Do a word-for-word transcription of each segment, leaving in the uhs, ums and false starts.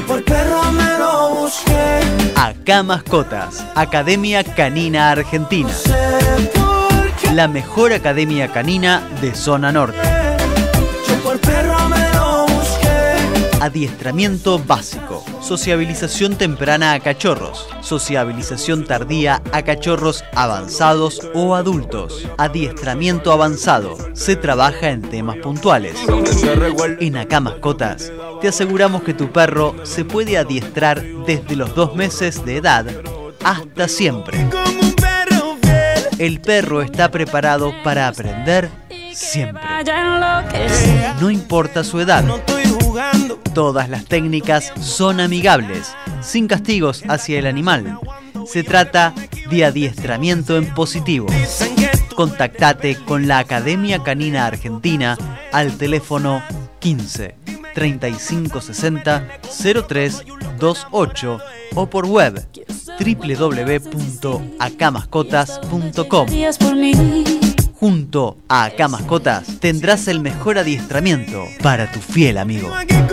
por perro me lo busqué. Acá Mascotas, Academia Canina Argentina. No sé por qué. La mejor academia canina de zona norte. Yo por perro me lo busqué. Adiestramiento básico, sociabilización temprana a cachorros, sociabilización tardía a cachorros avanzados o adultos, adiestramiento avanzado, se trabaja en temas puntuales. En Acá Mascotas, te aseguramos que tu perro se puede adiestrar desde los dos meses de edad hasta siempre. El perro está preparado para aprender siempre. No importa su edad. Todas las técnicas son amigables, sin castigos hacia el animal. Se trata de adiestramiento en positivo. Contactate con la Academia Canina Argentina al teléfono quince, treinta y cinco sesenta, cero tres veintiocho o por web doble u doble u doble u punto acá mascotas punto com. Junto a Acá Mascotas tendrás el mejor adiestramiento para tu fiel amigo.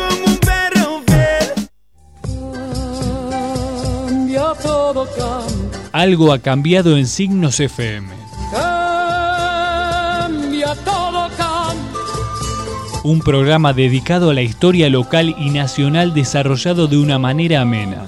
Algo ha cambiado en Signos F M. Cambia, todo cambia. Un programa dedicado a la historia local y nacional desarrollado de una manera amena.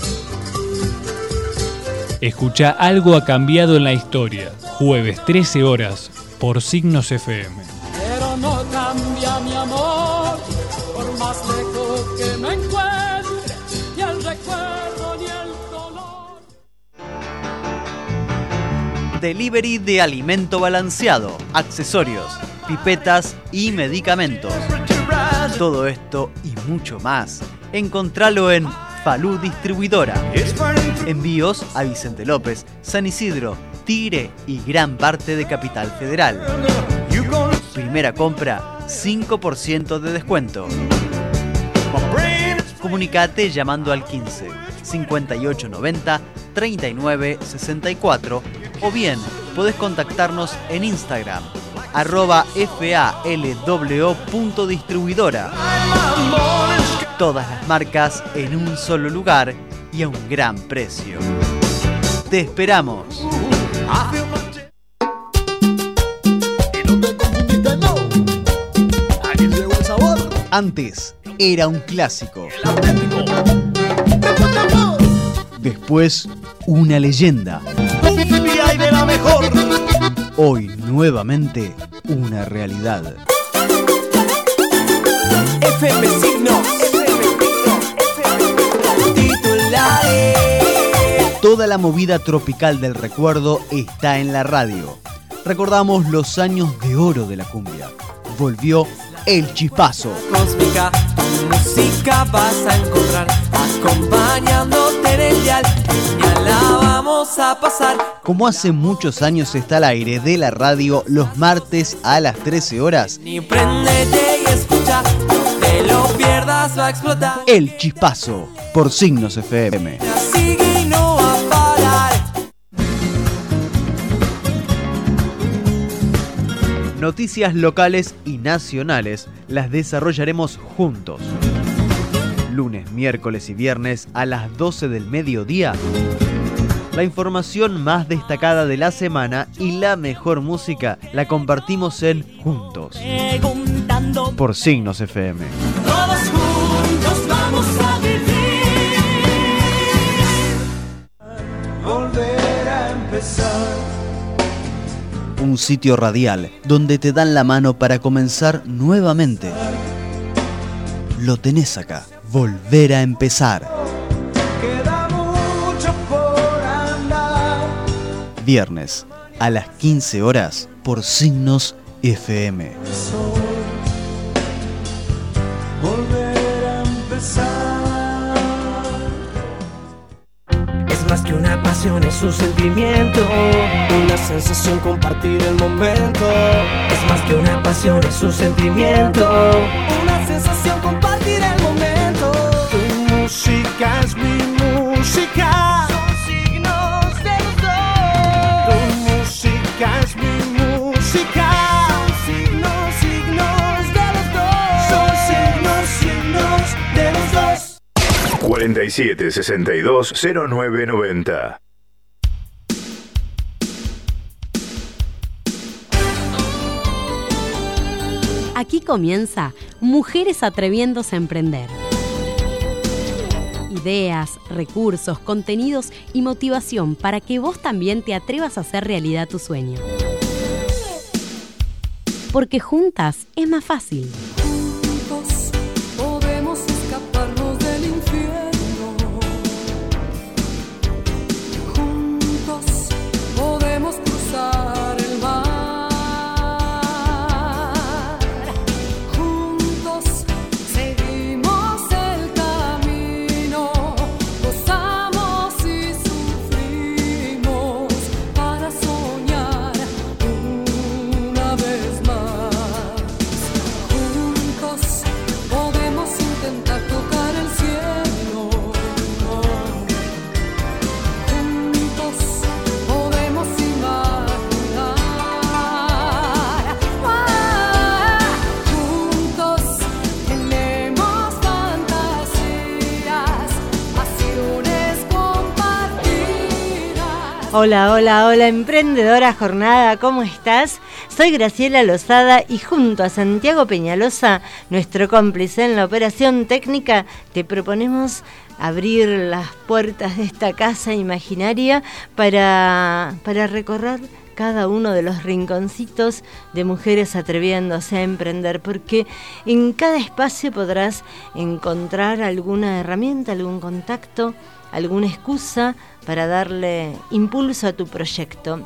Escucha Algo ha cambiado en la historia, jueves trece horas, por Signos F M. Pero no cambia mi amor, por más lejos que me encuentre, ni el recuerdo ni el dolor. Delivery de alimento balanceado, accesorios, pipetas y medicamentos. Todo esto y mucho más, encontralo en Falú Distribuidora. Envíos a Vicente López, San Isidro, Tigre y gran parte de Capital Federal. Primera compra, cinco por ciento de descuento. Comunicate llamando al quince, cincuenta y ocho noventa, treinta y nueve sesenta y cuatro o bien podés contactarnos en Instagram, arroba falwo punto distribuidora. Todas las marcas en un solo lugar y a un gran precio. ¡Te esperamos! Antes era un clásico. Después una leyenda. Hoy nuevamente una realidad. F M Signos. Toda la movida tropical del recuerdo está en la radio. Recordamos los años de oro de la cumbia. Volvió El Chispazo. Cósmica, tu música vas a encontrar acompañándote en el dial. Ya la vamos a pasar. Como hace muchos años está al aire de la radio los martes a las trece horas. Ni préndete y escucha, no te lo pierdas, va a explotar. El Chispazo por Signos F M. Sigue y no va a parar. Noticias locales y nacionales las desarrollaremos juntos. Lunes, miércoles y viernes a las doce del mediodía. La información más destacada de la semana y la mejor música la compartimos en Juntos. Por Signos F M. Todos juntos vamos a vivir. Volver a empezar. Un sitio radial donde te dan la mano para comenzar nuevamente. Lo tenés acá. Volver a empezar. Queda mucho por andar. Viernes a las quince horas por Signos F M. Volver a empezar. Es más que una pasión, es un sentimiento, una sensación, compartir el momento. Es más que una pasión, es un sentimiento, una sensación, compartir el momento. Tu música es mi música. Son signos de los dos. Tu música es mi música. Son signos, signos de los dos. Son signos, signos de los dos. cuarenta y siete sesenta y dos cero nueve noventa. Aquí comienza Mujeres Atreviéndose a Emprender. Ideas, recursos, contenidos y motivación para que vos también te atrevas a hacer realidad tu sueño. Porque juntas es más fácil. Juntos podemos escaparnos del infierno. Juntos podemos cruzar el mar. Hola, hola, hola, emprendedora jornada, ¿cómo estás? Soy Graciela Lozada y junto a Santiago Peñalosa, nuestro cómplice en la operación técnica, te proponemos abrir las puertas de esta casa imaginaria para, para recorrer cada uno de los rinconcitos de mujeres atreviéndose a emprender, porque en cada espacio podrás encontrar alguna herramienta, algún contacto, alguna excusa para darle impulso a tu proyecto.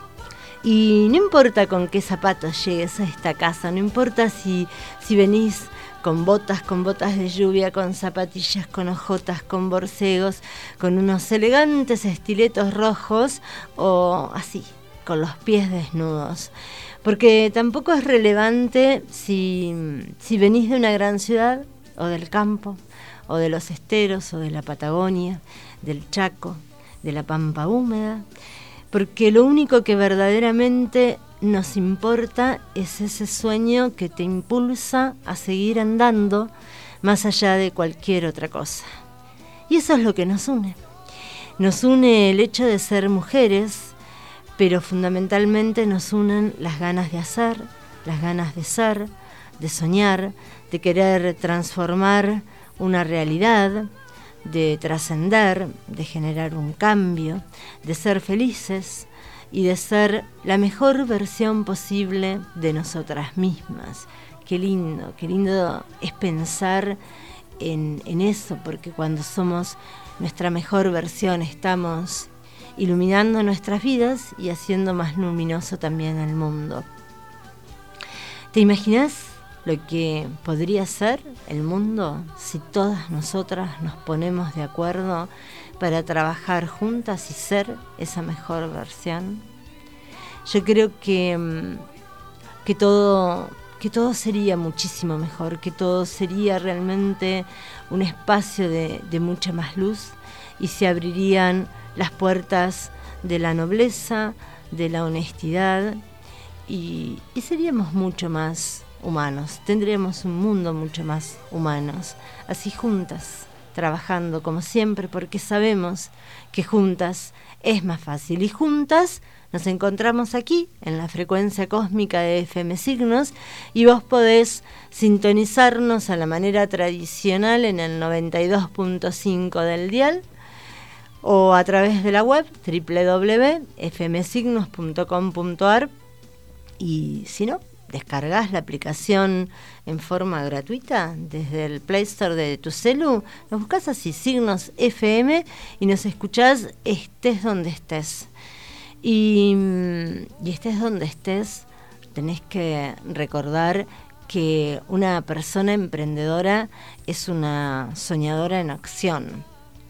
Y no importa con qué zapatos llegues a esta casa, no importa si, si venís con botas, con botas de lluvia, con zapatillas, con ojotas, con borcegos, con unos elegantes estiletos rojos o así, con los pies desnudos. Porque tampoco es relevante si, si venís de una gran ciudad o del campo, o de los esteros, o de la Patagonia, del Chaco, de la Pampa húmeda, porque lo único que verdaderamente nos importa es ese sueño que te impulsa a seguir andando más allá de cualquier otra cosa. Y eso es lo que nos une. Nos une el hecho de ser mujeres, pero fundamentalmente nos unen las ganas de hacer, las ganas de ser, de soñar, de querer transformar una realidad, de trascender, de generar un cambio, de ser felices y de ser la mejor versión posible de nosotras mismas. Qué lindo, qué lindo es pensar en, en eso, porque cuando somos nuestra mejor versión estamos iluminando nuestras vidas y haciendo más luminoso también el mundo. ¿Te imaginas lo que podría ser el mundo si todas nosotras nos ponemos de acuerdo para trabajar juntas y ser esa mejor versión? Yo creo que, que, todo, que todo sería muchísimo mejor, que todo sería realmente un espacio de, de mucha más luz y se abrirían las puertas de la nobleza, de la honestidad y, y seríamos mucho más humanos, tendríamos un mundo mucho más humanos, así juntas, trabajando como siempre, porque sabemos que juntas es más fácil y juntas nos encontramos aquí en la frecuencia cósmica de F M Signos y vos podés sintonizarnos a la manera tradicional en el noventa y dos punto cinco del dial o a través de la web doble u doble u doble u punto f m signos punto com punto a r y si no, descargas la aplicación en forma gratuita desde el Play Store de tu celu, nos buscas así, Signos F M, y nos escuchás estés donde estés. Y, y estés donde estés, tenés que recordar que una persona emprendedora es una soñadora en acción.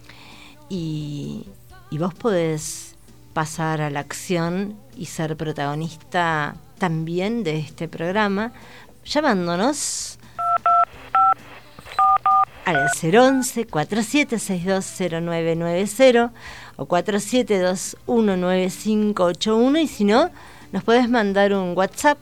Y, y vos podés pasar a la acción y ser protagonista también de este programa, llamándonos al cero once, cuatro siete seis dos cero nueve nueve cero o cuatro siete dos uno nueve cinco ocho uno, y si no, nos podés mandar un WhatsApp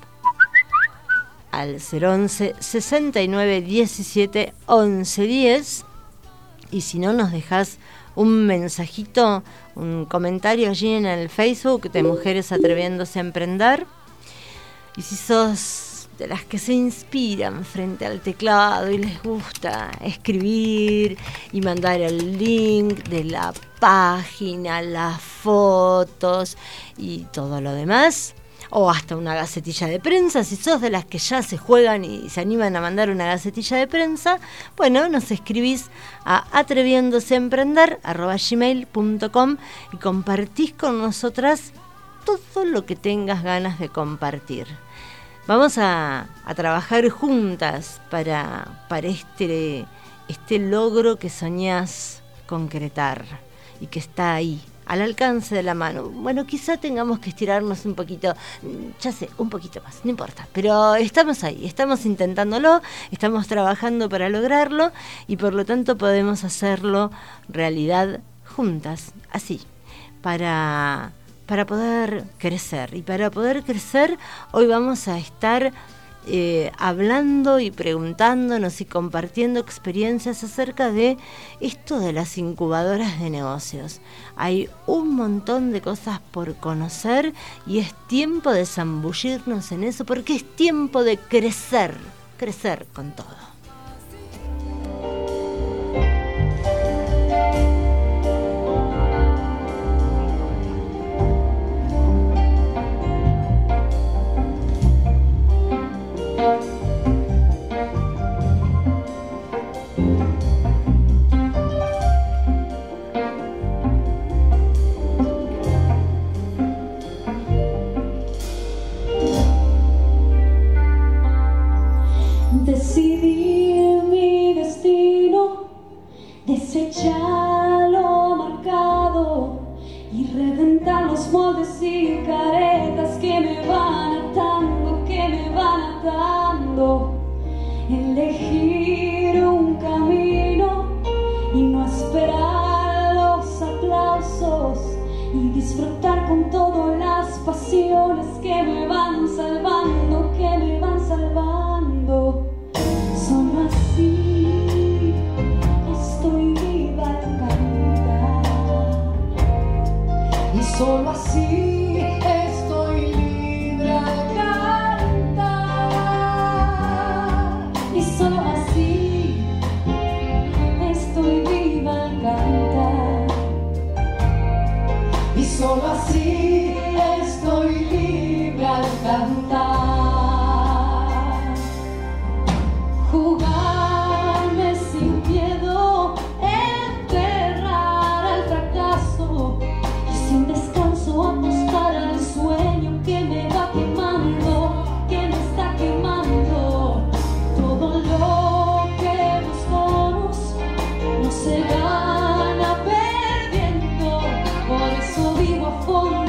al cero once, sesenta y nueve diecisiete once diez, y si no nos dejás un mensajito, un comentario allí en el Facebook de Mujeres Atreviéndose a Emprender. Y si sos de las que se inspiran frente al teclado y les gusta escribir y mandar el link de la página, las fotos y todo lo demás, o hasta una gacetilla de prensa, si sos de las que ya se juegan y se animan a mandar una gacetilla de prensa, bueno, nos escribís a atreviéndoseaemprender arroba gmail punto com y compartís con nosotras todo lo que tengas ganas de compartir. Vamos a, a trabajar juntas para, para este, este logro que soñás concretar y que está ahí, al alcance de la mano. Bueno, quizá tengamos que estirarnos un poquito, ya sé, un poquito más, no importa, pero estamos ahí, estamos intentándolo, estamos trabajando para lograrlo y por lo tanto podemos hacerlo realidad juntas, así, para, para poder crecer. Y para poder crecer, hoy vamos a estar Eh, hablando y preguntándonos y compartiendo experiencias acerca de esto de las incubadoras de negocios. Hay un montón de cosas por conocer y es tiempo de zambullirnos en eso porque es tiempo de crecer, crecer con todo. Decidí mi destino, desechar lo marcado y reventar los moldes y caretas que me van atando, que me van atando. Elegir un camino y no esperar los aplausos y disfrutar con todas las pasiones que me van salvando, que me van salvando. Solo así estoy viva al cantar y solo así estoy libre al cantar y solo así estoy viva al cantar y solo así estoy libre al cantar. Jugarme sin miedo, enterrar al fracaso y sin descanso apostar al sueño que me va quemando, que me está quemando. Todo lo que buscamos no se gana perdiendo, por eso vivo a fondo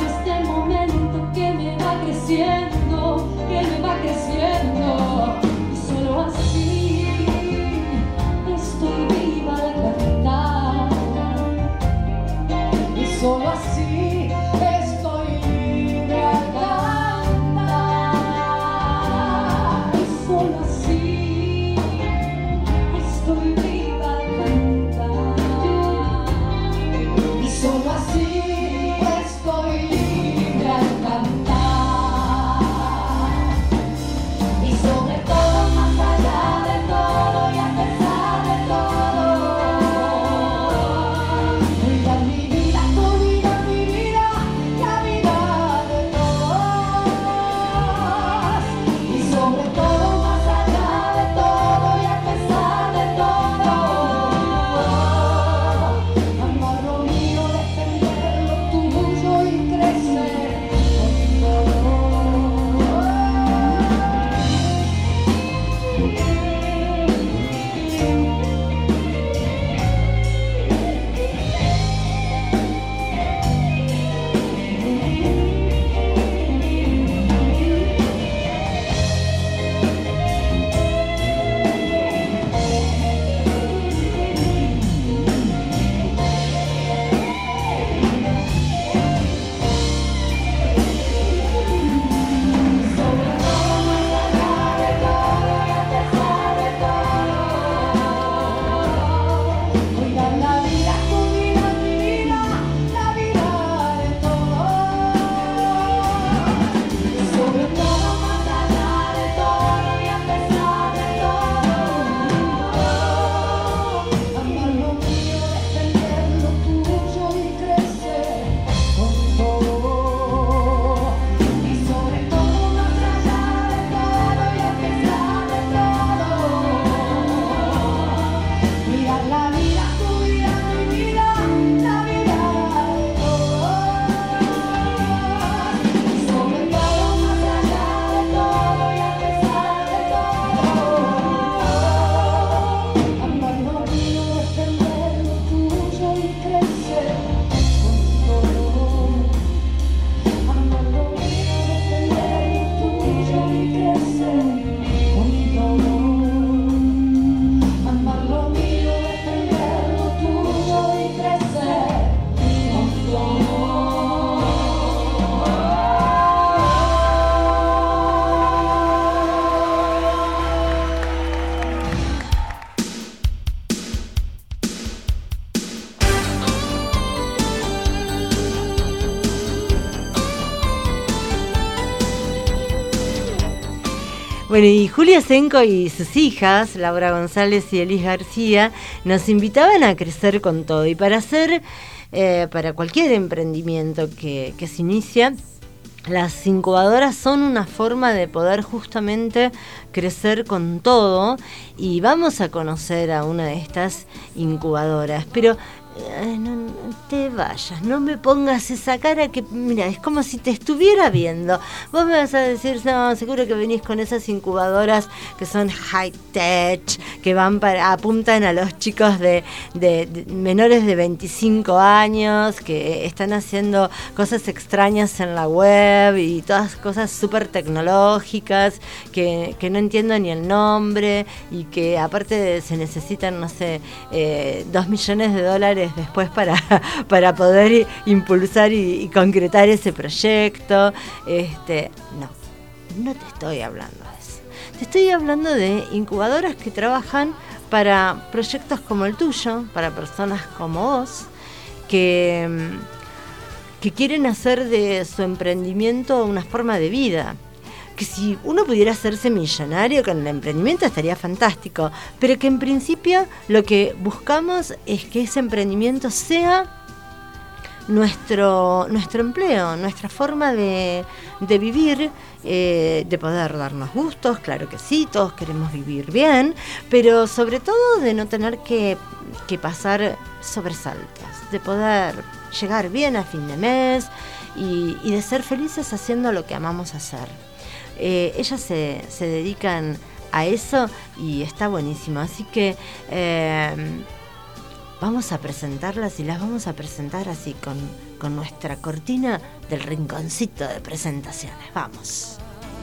Bueno, y Julia Senco y sus hijas, Laura González y Elis García, nos invitaban a crecer con todo. Y para hacer, eh, para cualquier emprendimiento que, que se inicia, las incubadoras son una forma de poder justamente crecer con todo, y vamos a conocer a una de estas incubadoras. Pero eh, no, no te vayas, no me pongas esa cara que, mira, es como si te estuviera viendo. Vos me vas a decir, no, seguro que venís con esas incubadoras que son high tech, que van para, apuntan a los chicos de, de, de menores de veinticinco años, que están haciendo cosas extrañas en la web y todas cosas súper tecnológicas que, que no entiendo ni el nombre, y que aparte se necesitan, no sé, eh, dos millones de dólares después para, para poder impulsar y, y concretar ese proyecto. Este, no, no te estoy hablando de eso. Te estoy hablando de incubadoras que trabajan para proyectos como el tuyo, para personas como vos, que, que quieren hacer de su emprendimiento una forma de vida. Que si uno pudiera hacerse millonario con el emprendimiento estaría fantástico, pero que en principio lo que buscamos es que ese emprendimiento sea nuestro, nuestro empleo, nuestra forma de, de vivir, eh, de poder darnos gustos. Claro que sí, todos queremos vivir bien, pero sobre todo de no tener que, que pasar sobresaltos, de poder llegar bien a fin de mes y, y de ser felices haciendo lo que amamos hacer. Eh, ellas se, se dedican a eso y está buenísimo, así que eh, vamos a presentarlas, y las vamos a presentar así con, con nuestra cortina del rinconcito de presentaciones. Vamos.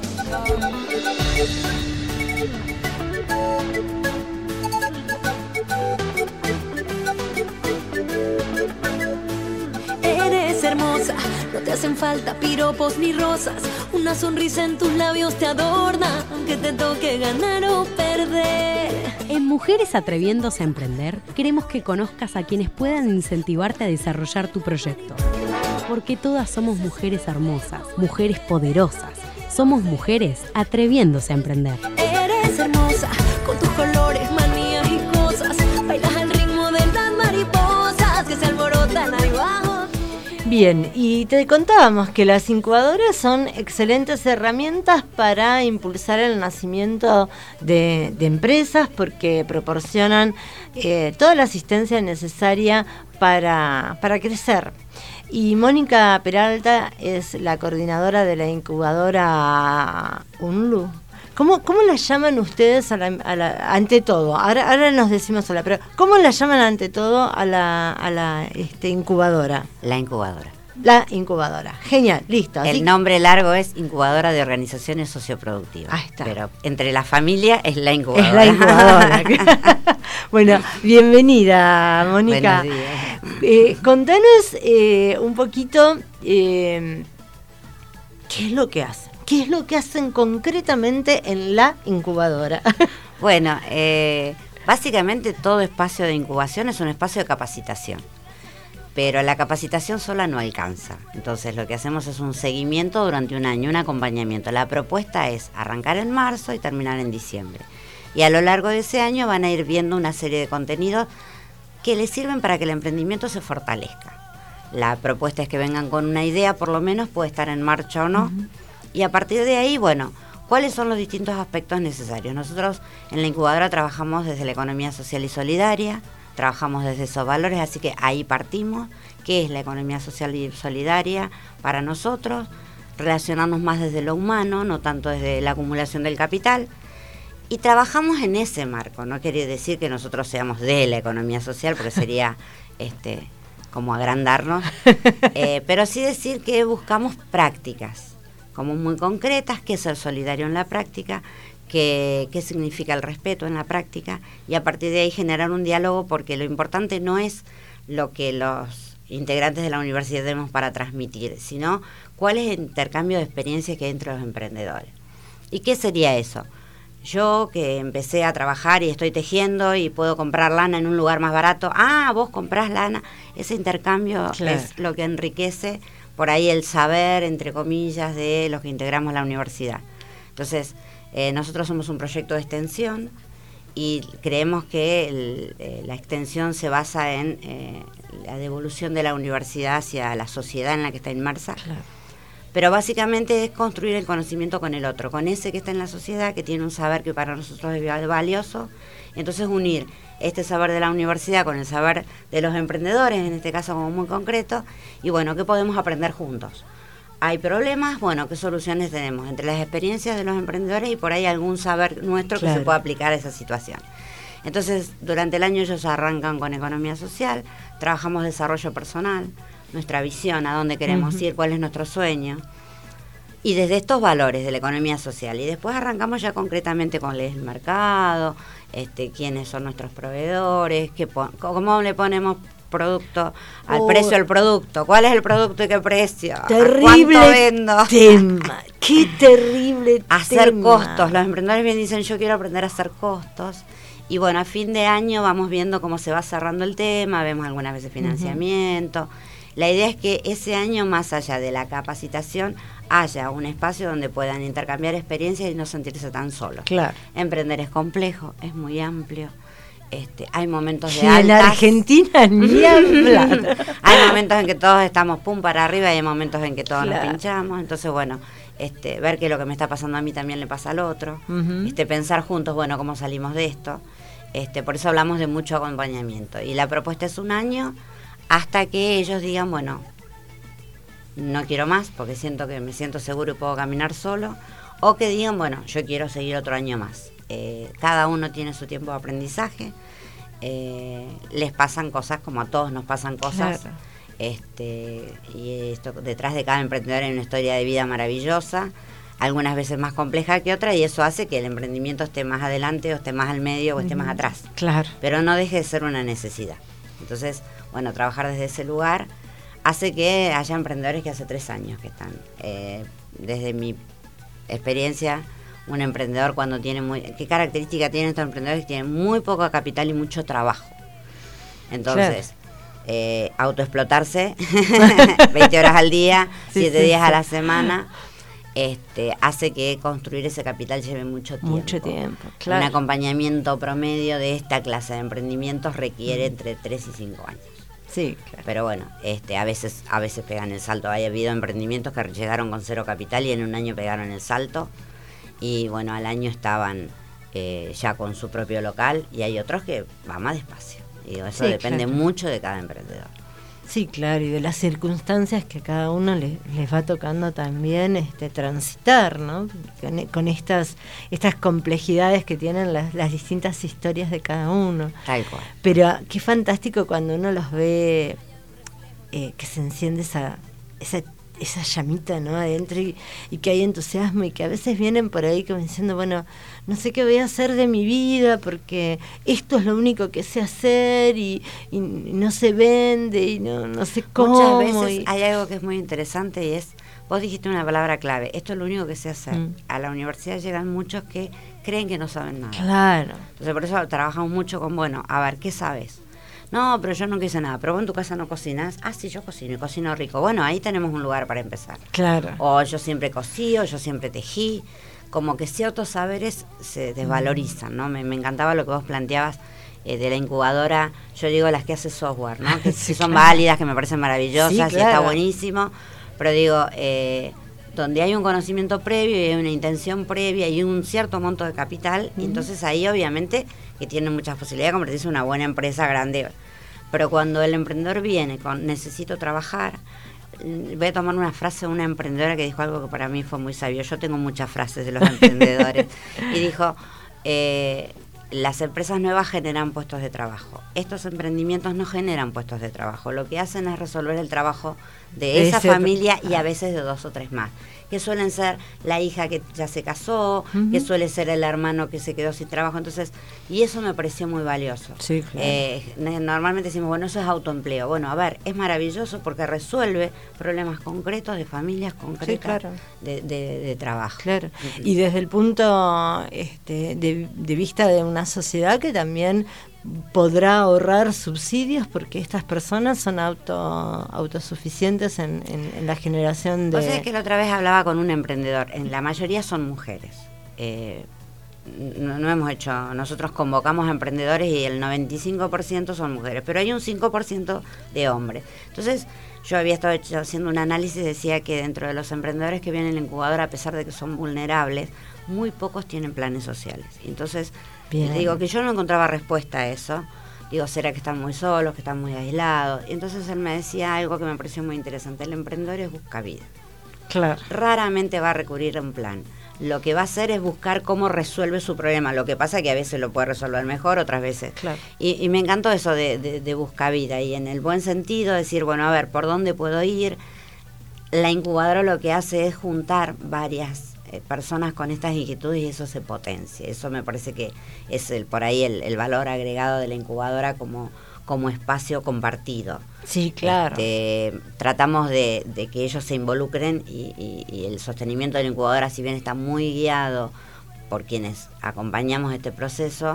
Eres hermosa, no te hacen falta piropos ni rosas. Una sonrisa en tus labios te adorna, aunque te toque ganar o perder. En Mujeres Atreviéndose a Emprender, queremos que conozcas a quienes puedan incentivarte a desarrollar tu proyecto. Porque todas somos mujeres hermosas, mujeres poderosas. Somos mujeres atreviéndose a emprender. Eres hermosa, con tus colores, manías y cosas. Bailas al ritmo de las mariposas que se alborotan ahí abajo. Bien, y te contábamos que las incubadoras son excelentes herramientas para impulsar el nacimiento de, de empresas, porque proporcionan eh, toda la asistencia necesaria para, para crecer. Y Mónica Peralta es la coordinadora de la incubadora UNLU. ¿Cómo, ¿Cómo la llaman ustedes a la, a la, ante todo? Ahora, ahora nos decimos sola, pero ¿cómo la llaman ante todo a la, a la este, incubadora? La incubadora. La incubadora. Genial, listo. El así... nombre largo es Incubadora de Organizaciones Socioproductivas. Ahí está. Pero entre la familia es la incubadora. Es la incubadora. Bueno, bienvenida, Mónica. Buenos días. Eh, contanos eh, un poquito eh, qué es lo que hacen. ¿Qué es lo que hacen concretamente en la incubadora? Bueno, eh, básicamente todo espacio de incubación es un espacio de capacitación, pero la capacitación sola no alcanza. Entonces lo que hacemos es un seguimiento durante un año, un acompañamiento. La propuesta es arrancar en marzo y terminar en diciembre. Y a lo largo de ese año van a ir viendo una serie de contenidos que les sirven para que el emprendimiento se fortalezca. La propuesta es que vengan con una idea, por lo menos puede estar en marcha o no. Uh-huh. Y a partir de ahí, bueno, ¿cuáles son los distintos aspectos necesarios? Nosotros en la incubadora trabajamos desde la economía social y solidaria, trabajamos desde esos valores, así que ahí partimos. ¿Qué es la economía social y solidaria para nosotros? Relacionarnos más desde lo humano, no tanto desde la acumulación del capital. Y trabajamos en ese marco. No quiere decir que nosotros seamos de la economía social, porque sería este como agrandarnos, eh, pero sí decir que buscamos prácticas como muy concretas, qué es ser solidario en la práctica, qué, qué significa el respeto en la práctica, y a partir de ahí generar un diálogo, porque lo importante no es lo que los integrantes de la universidad tenemos para transmitir, sino cuál es el intercambio de experiencias que hay entre los emprendedores. ¿Y qué sería eso? Yo que empecé a trabajar y estoy tejiendo y puedo comprar lana en un lugar más barato, ah, vos comprás lana, ese intercambio claro. es lo que enriquece por ahí el saber, entre comillas, de los que integramos la universidad. Entonces, Eh, nosotros somos un proyecto de extensión y creemos que el, eh, la extensión se basa en eh, la devolución de la universidad hacia la sociedad en la que está inmersa. Claro. Pero básicamente es construir el conocimiento con el otro, con ese que está en la sociedad, que tiene un saber que para nosotros es valioso. Entonces unir este saber de la universidad con el saber de los emprendedores, en este caso como muy concreto, y bueno, ¿qué podemos aprender juntos? Hay problemas, bueno, ¿qué soluciones tenemos? Entre las experiencias de los emprendedores y por ahí algún saber nuestro Claro. que se pueda aplicar a esa situación. Entonces, durante el año ellos arrancan con economía social, trabajamos desarrollo personal, nuestra visión, a dónde queremos Uh-huh. ir, cuál es nuestro sueño. Y desde estos valores de la economía social. Y después arrancamos ya concretamente con el mercado, este, quiénes son nuestros proveedores, qué pon- cómo le ponemos producto al Oh. precio del producto, cuál es el producto y qué precio, ¿A Terrible cuánto vendo? tema, qué terrible Hacer tema. costos. Los emprendedores bien dicen, yo quiero aprender a hacer costos. Y bueno, a fin de año vamos viendo cómo se va cerrando el tema, vemos algunas veces financiamiento. La idea es que ese año, más allá de la capacitación, haya un espacio donde puedan intercambiar experiencias y no sentirse tan solos. Claro. Emprender es complejo, es muy amplio. Este, hay momentos de Y en altas. Argentina ni hablar. Hay momentos en que todos estamos pum para arriba y hay momentos en que todos Claro. nos pinchamos. Entonces, bueno, este, ver que lo que me está pasando a mí también le pasa al otro. Ujú. este, pensar juntos, bueno, cómo salimos de esto. Este, por eso hablamos de mucho acompañamiento. Y la propuesta es un año hasta que ellos digan, bueno, no quiero más porque siento que me siento seguro y puedo caminar solo. O que digan, bueno, yo quiero seguir otro año más. Eh, cada uno tiene su tiempo de aprendizaje. Eh, les pasan cosas como a todos nos pasan cosas. Claro. Este, y esto, detrás de cada emprendedor hay una historia de vida maravillosa, algunas veces más compleja que otra, y eso hace que el emprendimiento esté más adelante o esté más al medio o esté más atrás. Claro. Pero no deje de ser una necesidad. Entonces, bueno, trabajar desde ese lugar hace que haya emprendedores que hace tres años que están. Eh, desde mi experiencia, un emprendedor cuando tiene muy... ¿Qué característica tienen estos emprendedores? Que tienen muy poco capital y mucho trabajo. Entonces, eh, autoexplotarse veinte horas al día, Sí, siete sí, días sí. a la semana, este, hace que construir ese capital lleve mucho tiempo. Mucho tiempo, claro. Un acompañamiento promedio de esta clase de emprendimientos requiere entre tres y cinco años. Sí, claro. Pero bueno, este, a veces a veces pegan el salto. Hay habido emprendimientos que llegaron con cero capital y en un año pegaron el salto. Y bueno, al año estaban eh, ya con su propio local, y hay otros que van más despacio. Y eso Sí, depende claro. mucho de cada emprendedor. Sí, claro, y de las circunstancias que a cada uno le- les va tocando también este, transitar, ¿no? Con, con estas, estas complejidades que tienen las, las distintas historias de cada uno. Tal cual. Pero qué fantástico cuando uno los ve, eh, que se enciende esa, esa, esa llamita, ¿no? Adentro, y, y que hay entusiasmo, y que a veces vienen por ahí como diciendo, bueno, no sé qué voy a hacer de mi vida porque esto es lo único que sé hacer, y, y no se vende, y no, no sé cómo. Muchas veces y- hay algo que es muy interesante y es, vos dijiste una palabra clave, esto es lo único que sé hacer. Mm. A la universidad llegan muchos que creen que no saben nada. Claro. Entonces por eso trabajamos mucho con, bueno, a ver, ¿qué sabes? No, pero yo nunca hice nada. Pero vos en tu casa no cocinas. Ah, sí, yo cocino y cocino rico. Bueno, ahí tenemos un lugar para empezar. Claro. O yo siempre cosí, o yo siempre tejí. Como que ciertos saberes se desvalorizan, ¿no? Me, me encantaba lo que vos planteabas eh, de la incubadora. Yo digo las que hace software, ¿no? Que Sí, sí son claro. válidas, que me parecen maravillosas, Sí, y está claro. buenísimo. Pero digo, eh, donde hay un conocimiento previo y hay una intención previa y un cierto monto de capital, y entonces ahí obviamente que tiene muchas posibilidades de convertirse en una buena empresa grande. Pero cuando el emprendedor viene con necesito trabajar, mm, voy a tomar una frase de una emprendedora que dijo algo que para mí fue muy sabio. Yo tengo muchas frases de los emprendedores. Y dijo, eh, las empresas nuevas generan puestos de trabajo. Estos emprendimientos no generan puestos de trabajo. Lo que hacen es resolver el trabajo de De esa ese- familia y a veces de dos o tres más, que suelen ser la hija que ya se casó, Ujú. que suele ser el hermano que se quedó sin trabajo. Entonces, y eso me pareció muy valioso. Sí, claro. Eh, ne- normalmente decimos, bueno, eso es autoempleo. Bueno, a ver, es maravilloso porque resuelve problemas concretos de familias concretas, claro. de, de- de trabajo. Claro. Y desde el punto este, de, de vista de una sociedad que también podrá ahorrar subsidios porque estas personas son auto autosuficientes en, en, en la generación de... O sea, que la otra vez hablaba con un emprendedor, en la mayoría son mujeres. eh, no, no hemos hecho, nosotros convocamos a emprendedores y el noventa y cinco por ciento son mujeres, pero hay un cinco por ciento de hombres. Entonces, yo había estado hecho, haciendo un análisis, decía que dentro de los emprendedores que vienen en la incubadora, a pesar de que son vulnerables, muy pocos tienen planes sociales. Entonces, Bien. digo que yo no encontraba respuesta a eso. Digo, ¿será que están muy solos, que están muy aislados? Y entonces él me decía algo que me pareció muy interesante. El emprendedor es busca vida. Claro. Raramente va a recurrir a un plan. Lo que va a hacer es buscar cómo resuelve su problema. Lo que pasa es que a veces lo puede resolver mejor, otras veces. Claro. Y, y me encantó eso de, de, de busca vida. Y en el buen sentido, decir, bueno, a ver, ¿por dónde puedo ir? La incubadora lo que hace es juntar varias eh, personas con estas inquietudes y eso se potencia. Eso me parece que es el por ahí el, el valor agregado de la incubadora como, como espacio compartido. Sí, claro. Este, tratamos de, de que ellos se involucren y, y, y el sostenimiento de la incubadora, si bien está muy guiado por quienes acompañamos este proceso,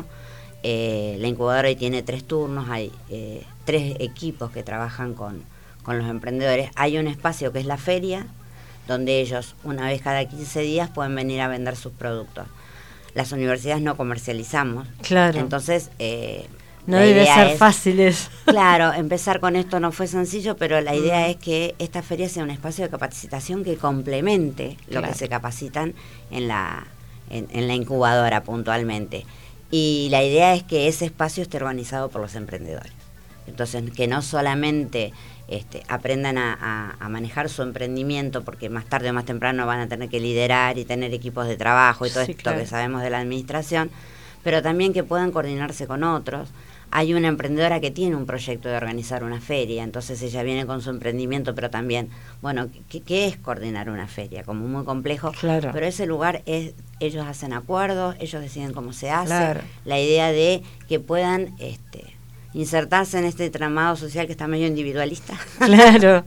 eh, la incubadora hoy tiene tres turnos, hay eh, tres equipos que trabajan con, con los emprendedores. Hay un espacio que es la feria, donde ellos una vez cada quince días pueden venir a vender sus productos. Las universidades no comercializamos, Claro. entonces... Eh, No la debe idea ser es- fácil eso. Claro, empezar con esto no fue sencillo, pero la idea es que esta feria sea un espacio de capacitación que complemente lo Claro. que se capacitan en la, en, en la incubadora puntualmente. Y la idea es que ese espacio esté organizado por los emprendedores. Entonces, que no solamente este, aprendan a, a, a manejar su emprendimiento, porque más tarde o más temprano van a tener que liderar y tener equipos de trabajo y todo Sí, esto claro. que sabemos de la administración, pero también que puedan coordinarse con otros. Hay una emprendedora que tiene un proyecto de organizar una feria, entonces ella viene con su emprendimiento, pero también, bueno, ¿qué, qué es coordinar una feria? Como muy complejo, Claro. pero ese lugar es, ellos hacen acuerdos, ellos deciden cómo se hace, Claro. la idea de que puedan este, insertarse en este tramado social que está medio individualista. Claro.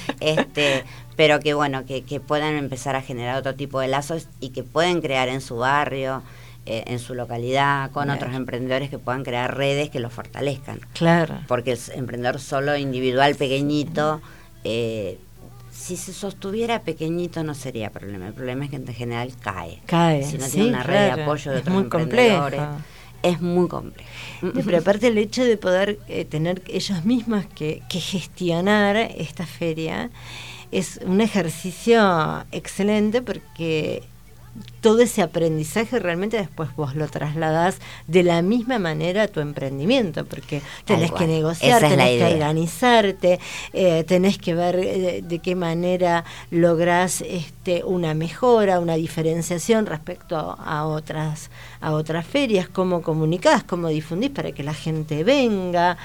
este pero que bueno, que, que puedan empezar a generar otro tipo de lazos y que pueden crear en su barrio, eh, en su localidad, con Claro. otros emprendedores que puedan crear redes que los fortalezcan. Claro. Porque el emprendedor solo, individual, pequeñito, eh, si se sostuviera pequeñito no sería problema. El problema es que en general cae. Cae, Si no sí, tiene una red de claro. apoyo de Es otros muy emprendedores, complejo. es muy complejo. No, pero aparte el hecho de poder eh, tener ellos mismos que, que gestionar esta feria es un ejercicio excelente porque todo ese aprendizaje realmente después vos lo trasladás de la misma manera a tu emprendimiento, porque tenés Tal que cual. negociar, Esa es la tenés que idea. organizarte, eh, tenés que ver eh, de qué manera lográs este, una mejora, una diferenciación respecto a, a otras a otras ferias, cómo comunicás, cómo difundís para que la gente venga,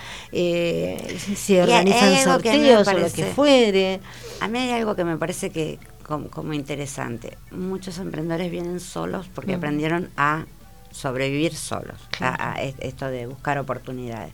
eh, si hay- organizan hay algo que a mí me sorteos o lo parece- que fuere. A mí hay algo que me parece que como, como interesante. Muchos emprendedores vienen solos porque Mm. aprendieron a sobrevivir solos, Claro. a, a es- esto de buscar oportunidades.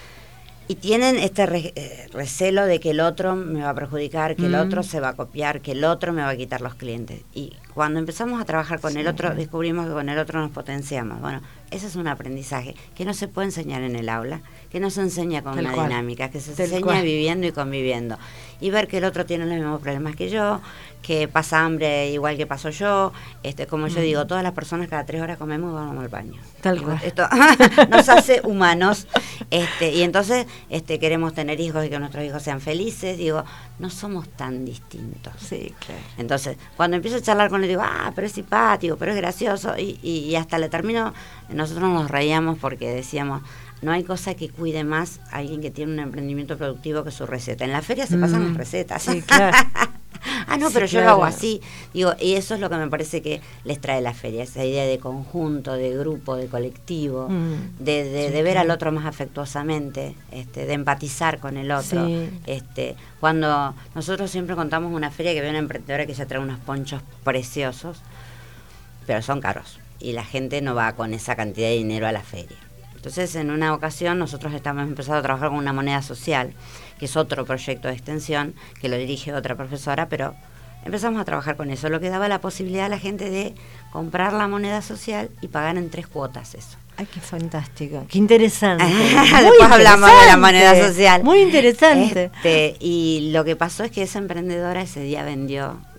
Y tienen este re- eh, recelo de que el otro me va a perjudicar, que el Mm. otro se va a copiar, que el otro me va a quitar los clientes. Y cuando empezamos a trabajar con el otro, descubrimos que con el otro nos potenciamos. Bueno, ese es un aprendizaje que no se puede enseñar en el aula, que no se enseña con Tal una cual. dinámica, que se Tal enseña cual. viviendo y conviviendo. Y ver que el otro tiene los mismos problemas que yo, que pasa hambre igual que paso yo. Este, como yo Mm. digo, todas las personas cada tres horas comemos y vamos al baño. Tal Digo, cual. esto nos hace humanos. Este, y entonces este, queremos tener hijos y que nuestros hijos sean felices. Digo, no somos tan distintos. Sí, claro. Entonces, cuando empiezo a charlar con él, digo, ah, pero es simpático, pero es gracioso. Y, y, y hasta le termino, nosotros nos reíamos porque decíamos, no hay cosa que cuide más a alguien que tiene un emprendimiento productivo que su receta. En la feria se pasan Mm, las recetas. sí, claro. ah, no, Sí, pero yo lo claro. hago así. Digo, y eso es lo que me parece que les trae la feria, esa idea de conjunto, de grupo, de colectivo, Mm. de, de, Sí, de ver claro. al otro más afectuosamente, este, de empatizar con el otro. Sí. Este, cuando nosotros siempre contamos una feria que ve una emprendedora que ya trae unos ponchos preciosos, pero son caros, y la gente no va con esa cantidad de dinero a la feria. Entonces, en una ocasión, nosotros estamos empezando a trabajar con una moneda social, que es otro proyecto de extensión, que lo dirige otra profesora, pero empezamos a trabajar con eso, lo que daba la posibilidad a la gente de comprar la moneda social y pagar en tres cuotas eso. Ay, qué fantástico, qué interesante. Después hablamos de la moneda social. Muy interesante. Este, y lo que pasó es que esa emprendedora ese día vendió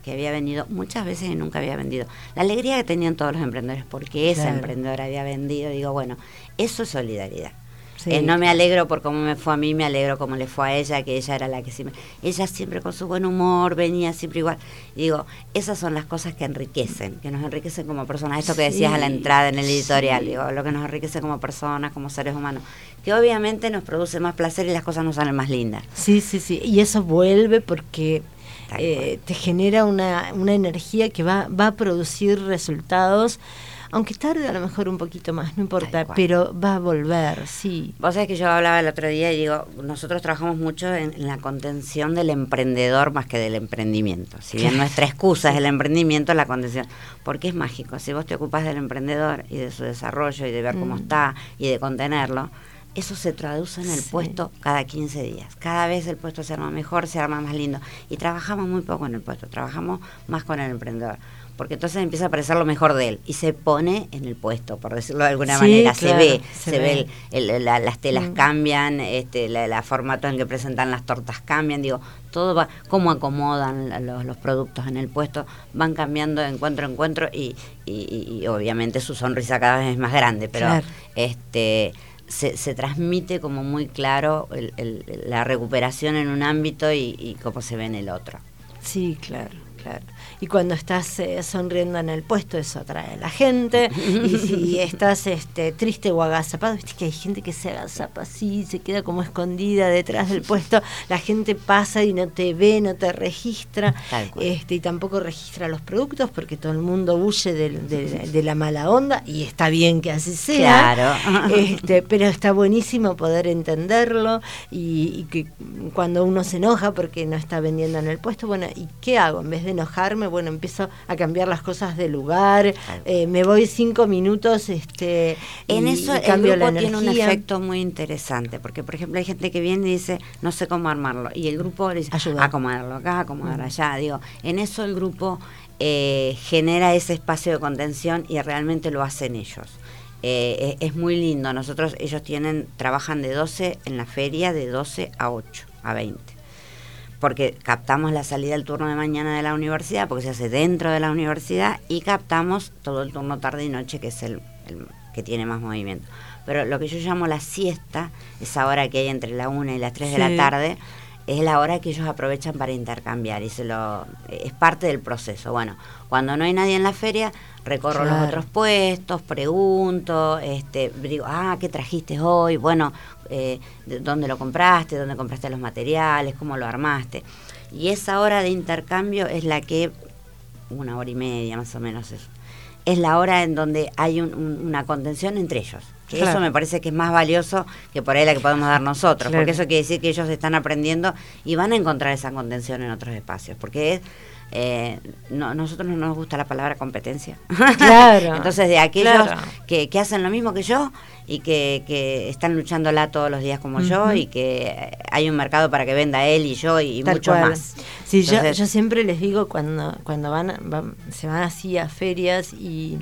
que había vendido muchas veces y nunca había vendido. La alegría que tenían todos los emprendedores, porque esa Claro. emprendedora había vendido, digo, bueno, eso es solidaridad. Sí. Eh, no me alegro por cómo me fue a mí, me alegro cómo le fue a ella, que ella era la que siempre... Ella siempre con su buen humor, venía siempre igual. Y digo, esas son las cosas que enriquecen, que nos enriquecen como personas. Esto que decías Sí, a la entrada en el editorial, sí. digo, lo que nos enriquece como personas, como seres humanos, que obviamente nos produce más placer y las cosas nos salen más lindas. Sí, sí, sí. Y eso vuelve porque Tal eh, cual. te genera una, una energía que va, va a producir resultados, aunque tarde a lo mejor un poquito más, no importa, Tal cual. pero va a volver, sí. Vos sabés que yo hablaba el otro día y digo, nosotros trabajamos mucho en, en la contención del emprendedor más que del emprendimiento. Si bien nuestra excusa es el emprendimiento, la contención, porque es mágico. Si vos te ocupás del emprendedor y de su desarrollo y de ver cómo Mm. está y de contenerlo, eso se traduce en el Sí. puesto cada quince días. Cada vez el puesto se arma mejor, se arma más lindo. Y trabajamos muy poco en el puesto, trabajamos más con el emprendedor. Porque entonces empieza a aparecer lo mejor de él y se pone en el puesto, por decirlo de alguna Sí, manera. claro, se ve, se se, ve. ve, el- el- la- las telas Mm. cambian, este, la, la formato en que presentan las tortas cambian, digo, todo va, cómo acomodan la- los, los productos en el puesto, van cambiando de encuentro a encuentro y, y, y- y obviamente su sonrisa cada vez es más grande, pero Claro. este se, se transmite como muy claro el- el- la recuperación en un ámbito y, y cómo se ve en el otro. Sí, claro, claro. Y cuando estás eh, sonriendo en el puesto, eso atrae a la gente. Y si estás este, triste o agazapado, viste que hay gente que se agazapa así, se queda como escondida detrás del puesto. La gente pasa y no te ve, no te registra. Tal cual. Este, y tampoco registra los productos porque todo el mundo huye del- de, de la mala onda. Y está bien que así sea. Claro. Este, pero está buenísimo poder entenderlo y, y que cuando uno se enoja porque no está vendiendo en el puesto, bueno, ¿y qué hago? En vez de enojarme, bueno, empiezo a cambiar las cosas de lugar, eh, me voy cinco minutos este, En y, eso y el cambio la grupo tiene un energía. efecto muy interesante, porque por ejemplo hay gente que viene y dice, no sé cómo armarlo, y el grupo le dice, Ayuda. acomodarlo acá, acomodarlo allá, digo, en eso el grupo eh, genera ese espacio de contención y realmente lo hacen ellos. Eh, es, es muy lindo, nosotros, ellos tienen, trabajan de doce en la feria, de doce a ocho, a veinte. Porque captamos la salida del turno de mañana de la universidad, porque se hace dentro de la universidad, y captamos todo el turno tarde y noche, que es el, el que tiene más movimiento. Pero lo que yo llamo la siesta, esa hora que hay entre la una y las tres de Sí. la tarde, es la hora que ellos aprovechan para intercambiar, y se lo es parte del proceso. Bueno, cuando no hay nadie en la feria, recorro Claro. los otros puestos, pregunto, este, digo, ah, ¿qué trajiste hoy? Bueno, eh, ¿de ¿dónde lo compraste? ¿Dónde compraste los materiales? ¿Cómo lo armaste? Y esa hora de intercambio es la que, una hora y media más o menos eso, es la hora en donde hay un- un- una contención entre ellos. Que Claro. eso me parece que es más valioso que por ahí la que podemos dar nosotros, Claro. porque eso quiere decir que ellos están aprendiendo y van a encontrar esa contención en otros espacios, porque es, eh, no, nosotros no nos gusta la palabra competencia. Claro. Entonces, de aquellos Claro. que, que hacen lo mismo que yo y que, que están luchándola todos los días como yo, Ujú. y que hay un mercado para que venda él y yo y, y Tal muchos cual. más. Sí, yo, Entonces- yo siempre les digo cuando cuando van, van- se van así a ferias y,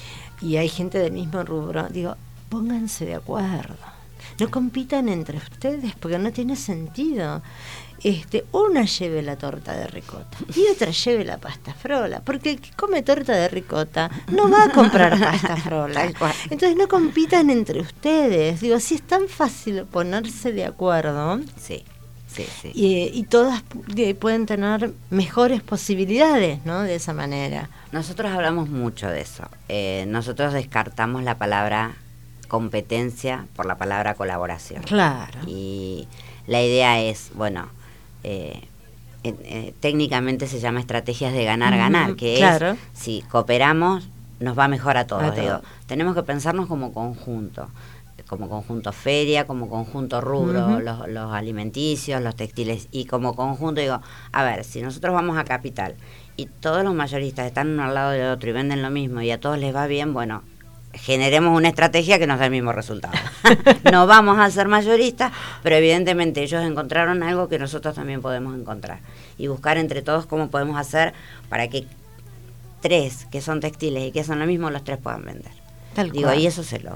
y hay gente del mismo rubro, digo, pónganse de acuerdo. No compitan entre ustedes porque no tiene sentido. Este, una lleve la torta de ricota y otra lleve la pasta frola, porque el que come torta de ricota no va a comprar pasta frola. Tal cual. Entonces no compitan entre ustedes. Digo, si es tan fácil ponerse de acuerdo, Sí, sí, sí. y, y todas pu- pueden tener mejores posibilidades, ¿no? De esa manera. Nosotros hablamos mucho de eso. Eh, nosotros descartamos la palabra competencia por la palabra colaboración. Claro. Y la idea es, bueno, eh, eh, eh, técnicamente se llama estrategias de ganar-ganar, Ujú, que claro. es, si cooperamos, nos va mejor a todos. A todos. Digo, tenemos que pensarnos como conjunto, como conjunto feria, como conjunto rubro, Ujú. los, los alimenticios, los textiles, y como conjunto digo, a ver, si nosotros vamos a Capital y todos los mayoristas están uno al lado del otro y venden lo mismo y a todos les va bien, bueno, generemos una estrategia que nos dé el mismo resultado. No vamos a ser mayoristas, pero evidentemente ellos encontraron algo que nosotros también podemos encontrar, y buscar entre todos cómo podemos hacer para que tres que son textiles y que son lo mismo, los tres puedan vender. Tal Digo, cual. y eso se logra.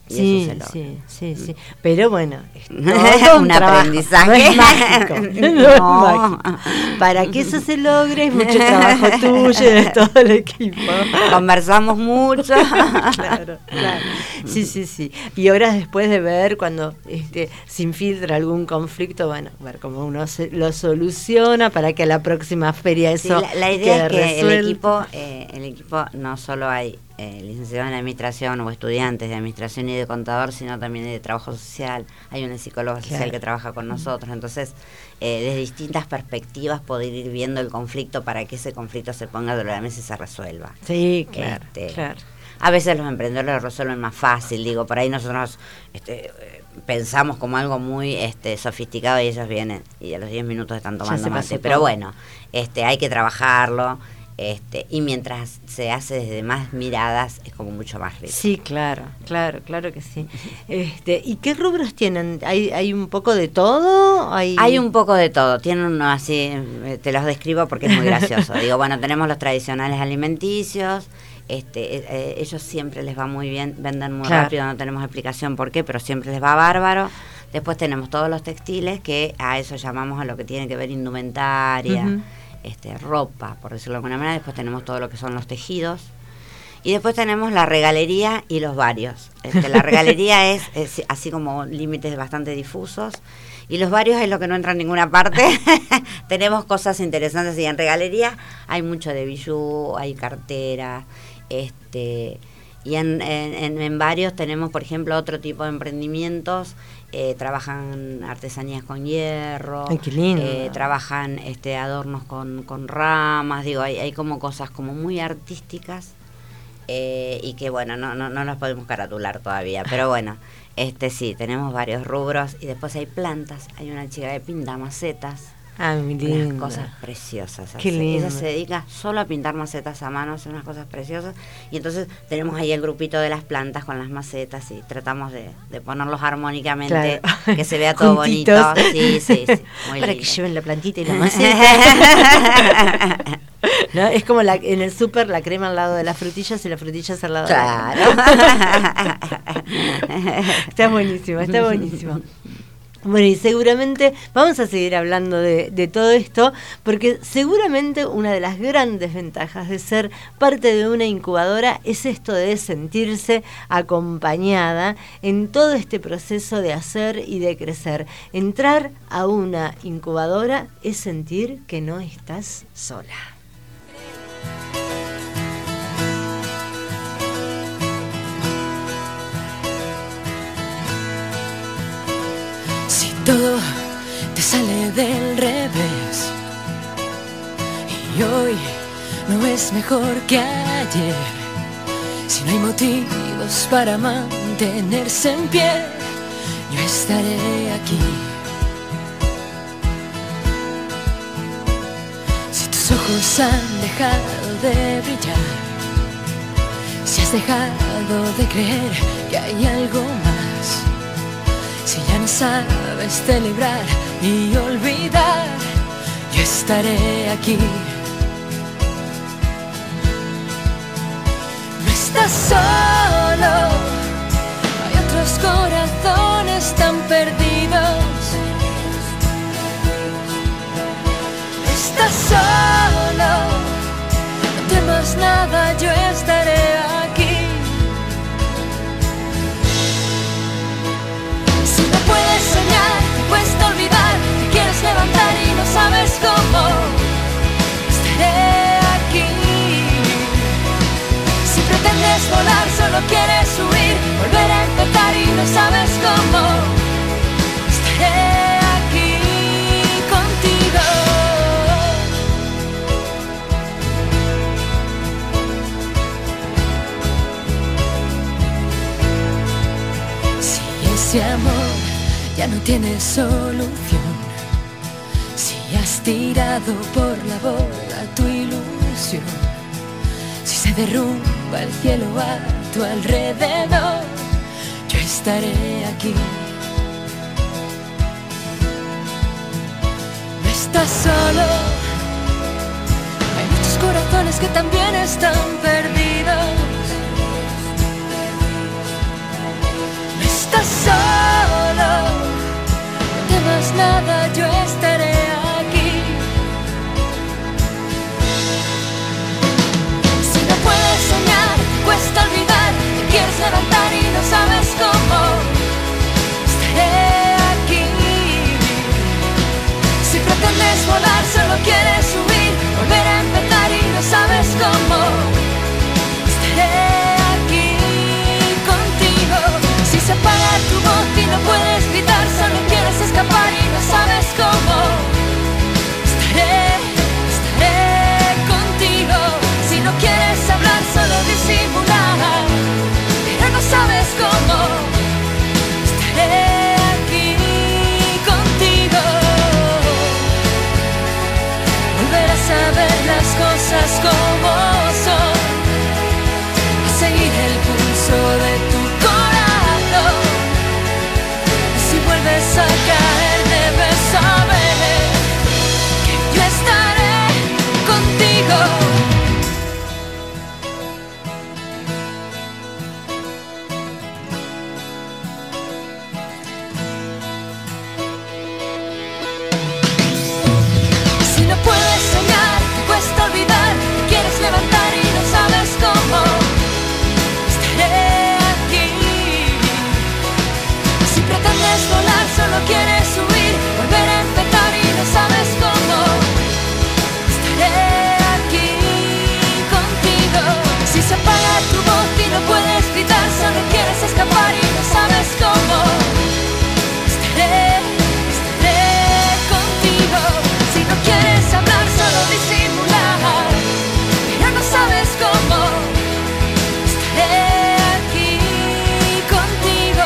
Y sí, eso se logra. sí, sí, sí. Pero bueno, es todo un, un trabajo, aprendizaje. no es mágico. No, No. es mágico. Para que eso se logre es mucho trabajo tuyo y de todo el equipo. Conversamos mucho. Claro, claro. Sí, sí, sí. Y horas después de ver cuando este, se infiltra algún conflicto, bueno, ver cómo uno se, lo soluciona para que a la próxima feria eso Sí, la, la idea quede es que el resuelto. equipo, eh, el equipo no solo hay eh, licenciados en administración o estudiantes de administración y de contador, sino también de trabajo social. Hay una psicóloga social Claro. que trabaja con nosotros. Entonces, eh, desde distintas perspectivas poder ir viendo el conflicto para que ese conflicto se ponga sobre la mesa y se resuelva. Sí, claro, Este, claro. A veces los emprendedores lo resuelven más fácil, digo, por ahí nosotros este, eh, pensamos como algo muy este, sofisticado y ellos vienen y a los diez minutos están Ya tomando se mate. pasó Pero todo. bueno, este, hay que trabajarlo. Este, y mientras se hace desde más miradas es como mucho más rico. Sí, claro, claro, claro que sí. Este, ¿y qué rubros tienen? ¿Hay, hay un poco de todo? Hay, Hay un poco de todo, tienen uno así, eh, te los describo porque es muy gracioso. Digo, bueno, tenemos los tradicionales alimenticios, este, eh, eh, ellos siempre les va muy bien, venden muy Claro. rápido, no tenemos explicación por qué, pero siempre les va bárbaro. Después tenemos todos los textiles, que a eso llamamos a lo que tiene que ver indumentaria, Ujú. este, ropa, por decirlo de alguna manera. Después tenemos todo lo que son los tejidos. Y después tenemos la regalería y los varios. Este, la regalería es, es así como límites bastante difusos. Y los varios es lo que no entra en ninguna parte. Tenemos cosas interesantes. Y en regalería hay mucho de bijú, hay carteras. Este, y en, en, en, en varios tenemos, por ejemplo, otro tipo de emprendimientos. Eh, trabajan artesanías con hierro. Ay, qué lindo. eh, trabajan este, adornos con, con ramas. Digo, hay, hay como cosas como muy artísticas. Eh, y que bueno, no, no, no las podemos caratular todavía, pero bueno, este sí, tenemos varios rubros. Y después hay plantas, hay una chica que pinta macetas. Ah, muy Unas lindo. cosas preciosas. Qué hace. lindo. Ella se dedica solo a pintar macetas a mano, hace unas cosas preciosas. Y entonces tenemos ahí el grupito de las plantas con las macetas y tratamos de, de ponerlos armónicamente, Claro. que se vea todo Juntitos. bonito. Sí, sí, sí, muy Para lindo. que lleven la plantita y la maceta. ¿No? Es como la, en el súper la crema al lado de las frutillas y las frutillas al lado Claro. de la crema. Está buenísimo, está buenísimo. Bueno, y seguramente vamos a seguir hablando de, de todo esto, porque seguramente una de las grandes ventajas de ser parte de una incubadora es esto de sentirse acompañada en todo este proceso de hacer y de crecer. Entrar a una incubadora es sentir que no estás sola. Si todo te sale del revés y hoy no es mejor que ayer, si no hay motivos para mantenerse en pie, yo estaré aquí. Si tus ojos han dejado de brillar, si has dejado de creer que hay algo más, si ya no sabes celebrar y olvidar, yo estaré aquí. No estás solo, hay otros corazones tan perdidos. No estás solo, no temas nada, yo estaré aquí. Si no puedes soñar, te cuesta olvidar, te quieres levantar y no sabes cómo, estaré aquí. Si pretendes volar, solo quieres huir, volver a empezar y no sabes cómo, estaré aquí contigo. Si ese amor ya no tiene solución, si has tirado por la borda tu ilusión, si se derrumba el cielo a tu alrededor, yo estaré aquí. No estás solo, hay muchos corazones que también están perdidos. volar, solo quieres subir, volver a empezar y no sabes cómo. Estaré aquí contigo. Si se apaga tu voz y no puedes gritar, solo quieres escapar y no sabes cómo. Estaré, estaré contigo. Si no quieres hablar, solo disimular, pero no sabes cómo. Estaré aquí contigo. Volver a saber las cosas como son, a seguir el pulso de tu corazón. Y si vuelves a caer, debes saber que yo estaré contigo. Si no puedes soñar, te cuesta olvidar, te quieres levantar y no sabes cómo. Estaré aquí. Si pretendes volar, solo quieres subir, volver a empezar y no sabes cómo. Estaré aquí contigo. Si se apaga tu voz y no puedes gritar, solo quieres escapar y no sabes cómo. Estaré, estaré contigo. Si no quieres hablar, solo disimular, pero no sabes cómo. Estaré aquí contigo.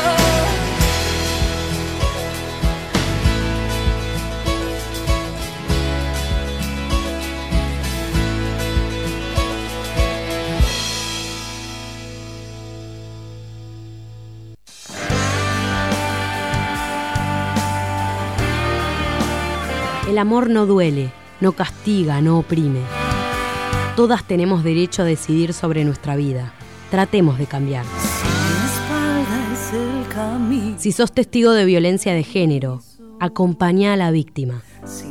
El amor no duele, no castiga, no oprime. Todas tenemos derecho a decidir sobre nuestra vida. Tratemos de cambiar. Si sos testigo de violencia de género, acompañá a la víctima.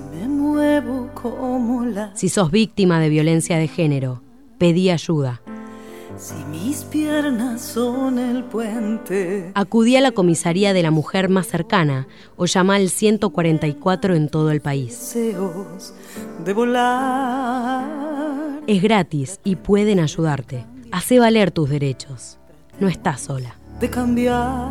Si sos víctima de violencia de género, pedí ayuda. Si mis piernas son el puente. Acudí a la comisaría de la mujer más cercana o llama al ciento cuarenta y cuatro en todo el país. Deseos de volar. Es gratis y pueden ayudarte. Hacé valer tus derechos. No estás sola. De cambiar.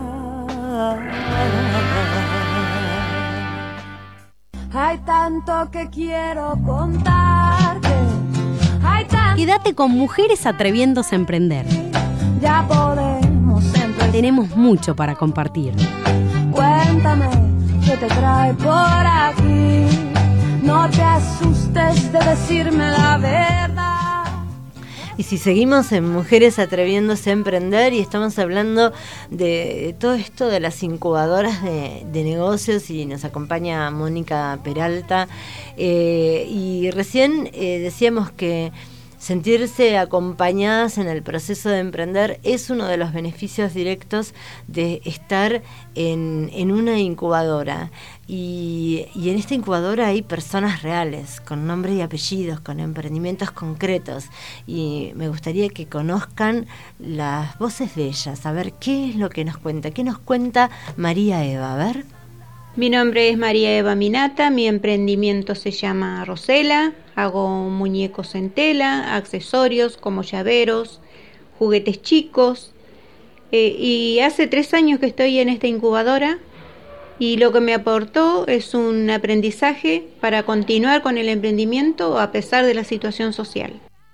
Hay tanto que quiero contarte. Hay tanto. Quédate con Mujeres Atreviéndose a Emprender. Ya podemos empezar. Tenemos mucho para compartir. Cuéntame qué te trae por aquí. No te asustes de decirme la verdad. Y si seguimos en Mujeres Atreviéndose a Emprender y estamos hablando de todo esto de las incubadoras de, de negocios, y nos acompaña Mónica Peralta, eh, y recién eh, decíamos que sentirse acompañadas en el proceso de emprender es uno de los beneficios directos de estar en, en una incubadora. Y, y en esta incubadora hay personas reales, con nombre y apellidos, con emprendimientos concretos. Y me gustaría que conozcan las voces de ellas, a ver qué es lo que nos cuenta. ¿Qué nos cuenta María Eva? A ver. Mi nombre es María Eva Minata, mi emprendimiento se llama Rosela, hago muñecos en tela, accesorios como llaveros, juguetes chicos, eh, y hace tres años que estoy en esta incubadora y lo que me aportó es un aprendizaje para continuar con el emprendimiento a pesar de la situación social.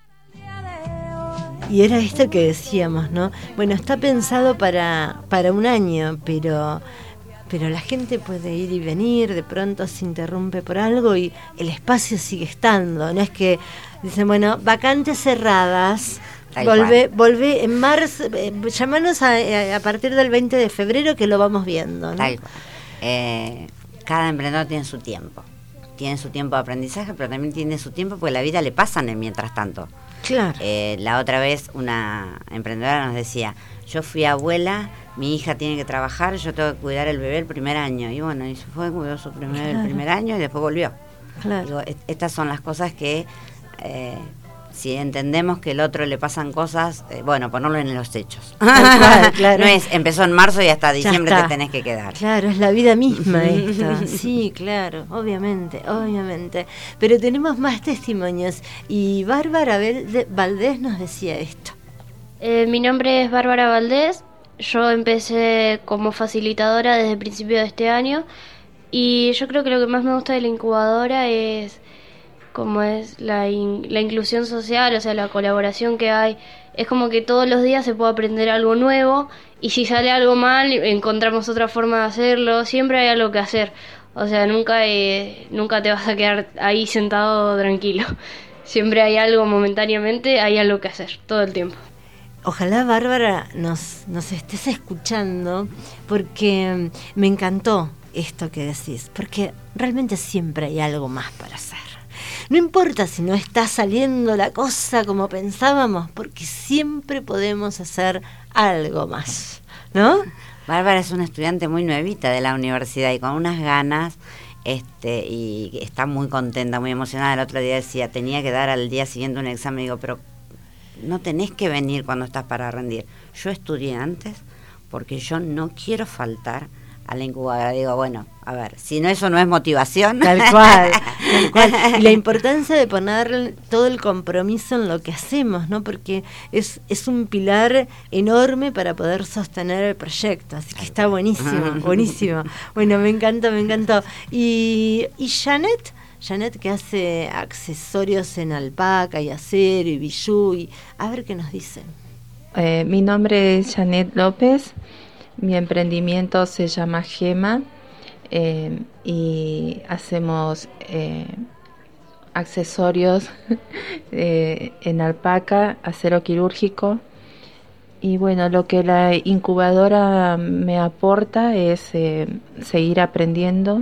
Y era esto que decíamos, ¿no? Bueno, está pensado para, para un año, pero... pero la gente puede ir y venir, de pronto se interrumpe por algo y el espacio sigue estando. No es que dicen, bueno, vacantes cerradas, volvé, volvé en marzo, eh, llamanos a, a partir del veinte de febrero que lo vamos viendo, ¿no? Tal cual. Eh, cada emprendedor tiene su tiempo. Tiene su tiempo de aprendizaje, pero también tiene su tiempo porque la vida le pasan en mientras tanto. Claro. Eh, la otra vez una emprendedora nos decía, yo fui abuela, mi hija tiene que trabajar, yo tengo que cuidar el bebé el primer año. Y bueno, y se fue, cuidó su primer, claro. el primer año y después volvió. Claro. Digo, est- estas son las cosas que eh, si entendemos que el otro le pasan cosas, eh, bueno, ponerlo en los hechos. Claro, claro. No es, empezó en marzo y hasta diciembre está. te tenés que quedar. Claro, es la vida misma esta. Sí, claro, obviamente, obviamente. Pero tenemos más testimonios y Bárbara Valdés nos decía esto. Eh, mi nombre es Bárbara Valdés, yo empecé como facilitadora desde el principio de este año y yo creo que lo que más me gusta de la incubadora es como es la, in, la inclusión social, o sea, la colaboración que hay. Es como que todos los días se puede aprender algo nuevo y si sale algo mal encontramos otra forma de hacerlo, siempre hay algo que hacer, o sea, nunca, eh, nunca te vas a quedar ahí sentado tranquilo, siempre hay algo momentáneamente, hay algo que hacer, todo el tiempo. Ojalá, Bárbara, nos, nos estés escuchando porque me encantó esto que decís, porque realmente siempre hay algo más para hacer. No importa si no está saliendo la cosa como pensábamos, porque siempre podemos hacer algo más, ¿no? Bárbara es una estudiante muy nuevita de la universidad y con unas ganas, este, y está muy contenta, muy emocionada. El otro día decía, tenía que dar al día siguiente un examen, digo, pero no tenés que venir cuando estás para rendir. Yo estudié antes porque yo no quiero faltar a la incubadora. Digo, bueno, a ver, si no, eso no es motivación. Tal cual, tal cual. Y la importancia de poner todo el compromiso en lo que hacemos, ¿no? Porque es, es un pilar enorme para poder sostener el proyecto. Así que está buenísimo, buenísimo. Bueno, me encantó, me encantó. Y, y Janet, Janet que hace accesorios en alpaca y acero y bijú, y a ver qué nos dice. Eh, mi nombre es Janet López. Mi emprendimiento se llama Gema eh, y hacemos eh, accesorios eh, en alpaca, acero quirúrgico. Y bueno, lo que la incubadora me aporta es eh, seguir aprendiendo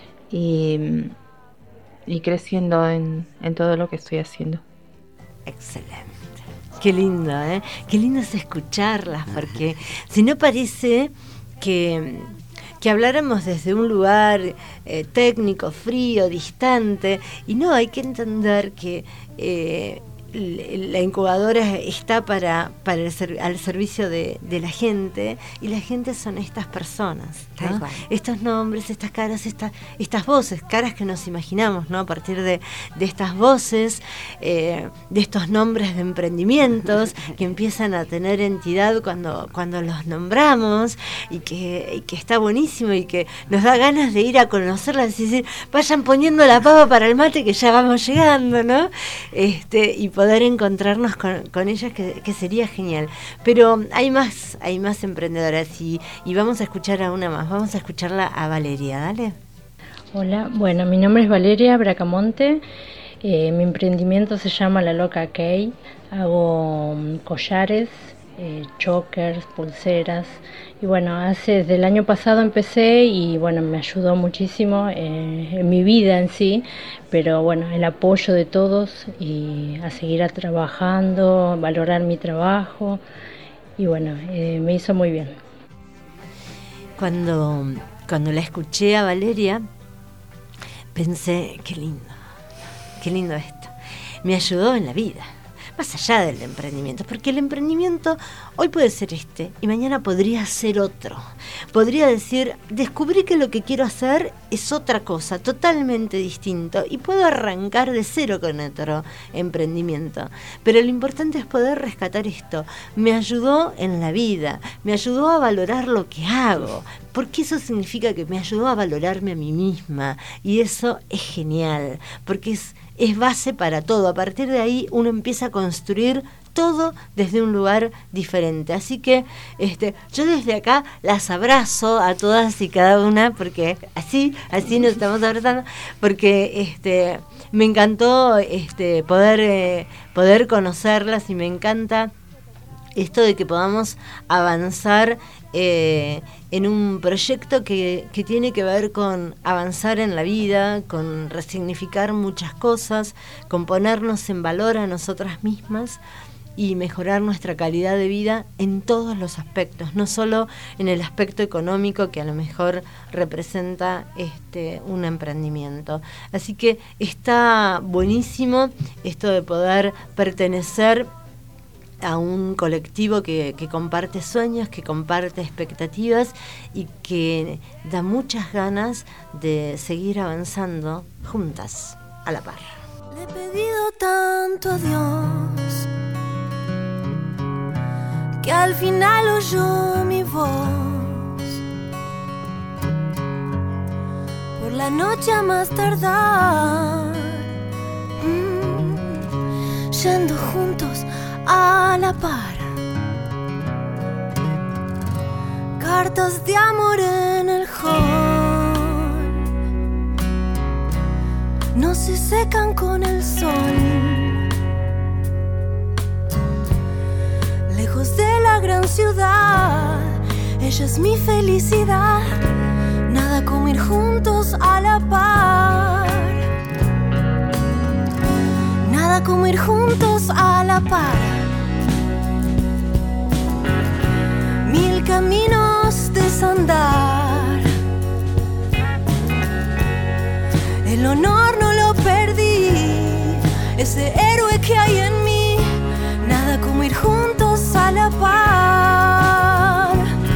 y, y creciendo en, en todo lo que estoy haciendo. Excelente. Qué lindo, ¿eh? Qué lindo es escucharlas, porque si no parece que, que habláramos desde un lugar eh, técnico, frío, distante, y no, hay que entender que eh, la incubadora está para, para el ser, al servicio de, de la gente, y la gente son estas personas, ¿no? Estos nombres, estas caras, esta, estas voces, caras que nos imaginamos, ¿no? A partir de, de estas voces, eh, de estos nombres de emprendimientos que empiezan a tener entidad cuando, cuando los nombramos, y que, y que está buenísimo y que nos da ganas de ir a conocerlas y decir, vayan poniendo la pava para el mate que ya vamos llegando, ¿no? Este, y poder encontrarnos con, con ellas, que, que sería genial. Pero hay más, hay más emprendedoras y, y vamos a escuchar a una más, vamos a escucharla a Valeria, dale. Hola, bueno, mi nombre es Valeria Bracamonte, eh, mi emprendimiento se llama La Loca Key, hago um, collares, eh, chokers, pulseras, y bueno, hace desde el año pasado empecé y bueno, me ayudó muchísimo eh, en mi vida en sí, pero bueno, el apoyo de todos y a seguir a trabajando, valorar mi trabajo y bueno, eh, me hizo muy bien. Cuando, cuando la escuché a Valeria, pensé, qué lindo, qué lindo esto. Me ayudó en la vida, más allá del emprendimiento, porque el emprendimiento hoy puede ser este y mañana podría ser otro. Podría decir, descubrí que lo que quiero hacer es otra cosa, totalmente distinto, y puedo arrancar de cero con otro emprendimiento. Pero lo importante es poder rescatar esto. Me ayudó en la vida, me ayudó a valorar lo que hago, porque eso significa que me ayudó a valorarme a mí misma, y eso es genial, porque es es base para todo. A partir de ahí uno empieza a construir todo desde un lugar diferente. Así que este, yo desde acá las abrazo a todas y cada una, porque así, así nos estamos abrazando, porque este, me encantó este, poder, eh, poder conocerlas, y me encanta esto de que podamos avanzar eh, en un proyecto que, que tiene que ver con avanzar en la vida, con resignificar muchas cosas, con ponernos en valor a nosotras mismas, y mejorar nuestra calidad de vida en todos los aspectos, no solo en el aspecto económico que a lo mejor representa este un emprendimiento. Así que está buenísimo esto de poder pertenecer a un colectivo que, que comparte sueños, que comparte expectativas y que da muchas ganas de seguir avanzando juntas, a la par. Le he pedido tanto a Dios que al final oyó mi voz. Por la noche a más tardar, mm, yendo juntos a la par. Cartas de amor en el hall no se secan con el sol. Lejos de la gran ciudad, ella es mi felicidad. Nada como ir juntos a la par. Nada como ir juntos a la par. Mil caminos desandar. El honor no lo perdí, ese héroe que hay en mí. Nada como ir juntos a la par.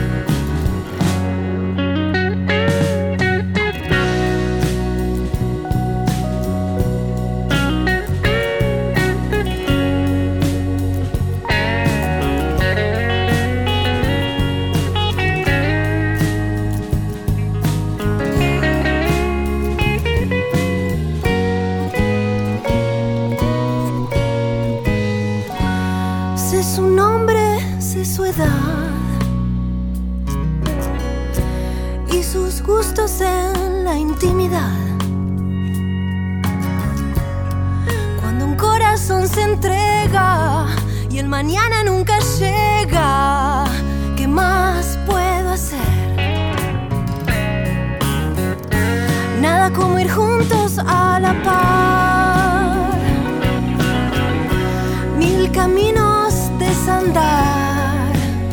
Su nombre, sé su edad y sus gustos en la intimidad. Cuando un corazón se entrega y el mañana nunca llega, ¿qué más puedo hacer? Nada como ir juntos a la par. Mil caminos desandar.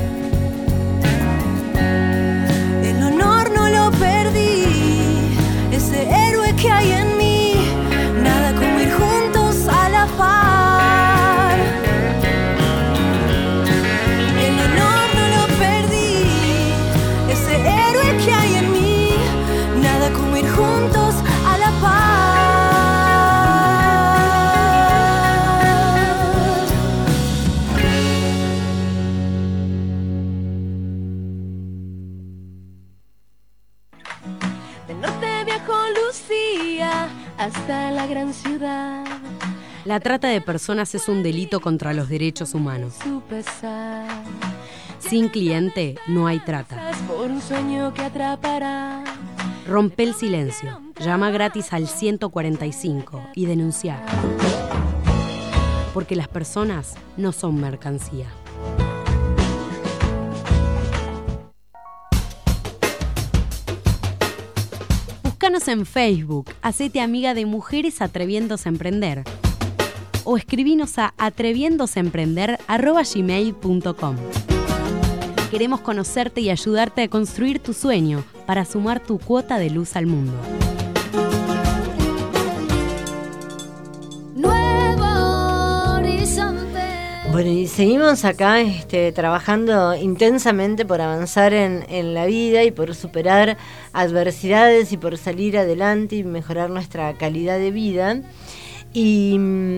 El honor no lo perdí, ese héroe que hay en mí. Nada como ir juntos a la par. El honor no lo perdí, ese héroe que hay en mí. Nada como ir juntos a la par. Hasta la gran ciudad. La trata de personas es un delito contra los derechos humanos. Sin cliente no hay trata. Por un sueño que atrapará. Rompe el silencio. Llama gratis al ciento cuarenta y cinco y denuncia. Porque las personas no son mercancía. Búscanos en Facebook, hacete amiga de Mujeres Atreviéndose a Emprender o escribinos a atreviendoseemprender arroba gmail punto com. Queremos conocerte y ayudarte a construir tu sueño para sumar tu cuota de luz al mundo. Nuevo horizonte. Bueno, y seguimos acá este, trabajando intensamente por avanzar en, en la vida y por superar adversidades y por salir adelante y mejorar nuestra calidad de vida. Y,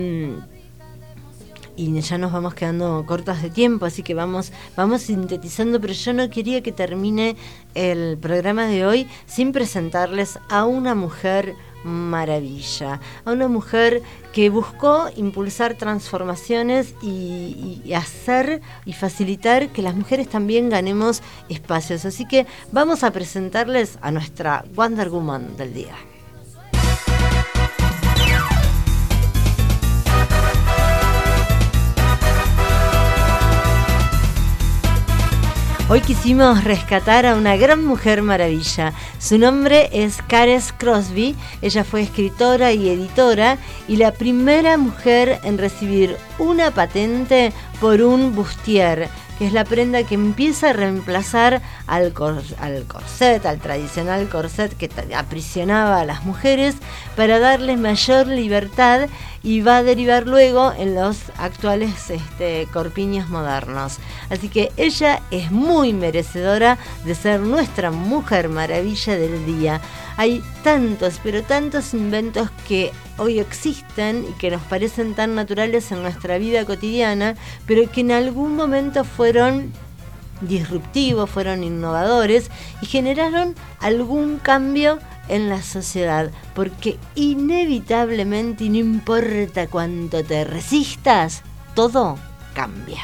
y ya nos vamos quedando cortas de tiempo, así que vamos, vamos sintetizando, pero yo no quería que termine el programa de hoy sin presentarles a una mujer maravilla, a una mujer que buscó impulsar transformaciones y, y hacer y facilitar que las mujeres también ganemos espacios. Así que vamos a presentarles a nuestra Wonder Woman del día. Hoy quisimos rescatar a una gran mujer maravilla. Su nombre es Cares Crosby. Ella fue escritora y editora y la primera mujer en recibir una patente por un bustier, que es la prenda que empieza a reemplazar al, cor, al corset, al tradicional corset que aprisionaba a las mujeres, para darles mayor libertad, y va a derivar luego en los actuales este, corpiños modernos. Así que ella es muy merecedora de ser nuestra mujer maravilla del día. Hay tantos, pero tantos inventos que hoy existen y que nos parecen tan naturales en nuestra vida cotidiana, pero que en algún momento fueron disruptivos, fueron innovadores y generaron algún cambio en la sociedad, porque inevitablemente, y no importa cuánto te resistas, todo cambia.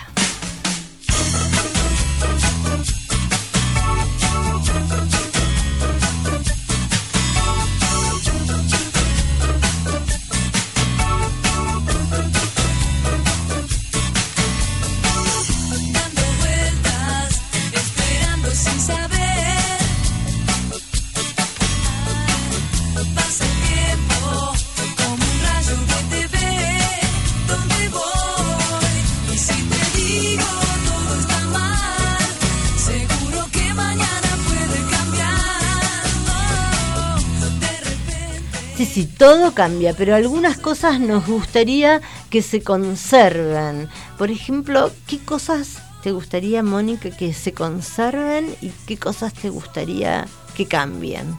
Sí, sí, todo cambia, pero algunas cosas nos gustaría que se conserven. Por ejemplo, ¿qué cosas te gustaría, Mónica, que se conserven y qué cosas te gustaría que cambien?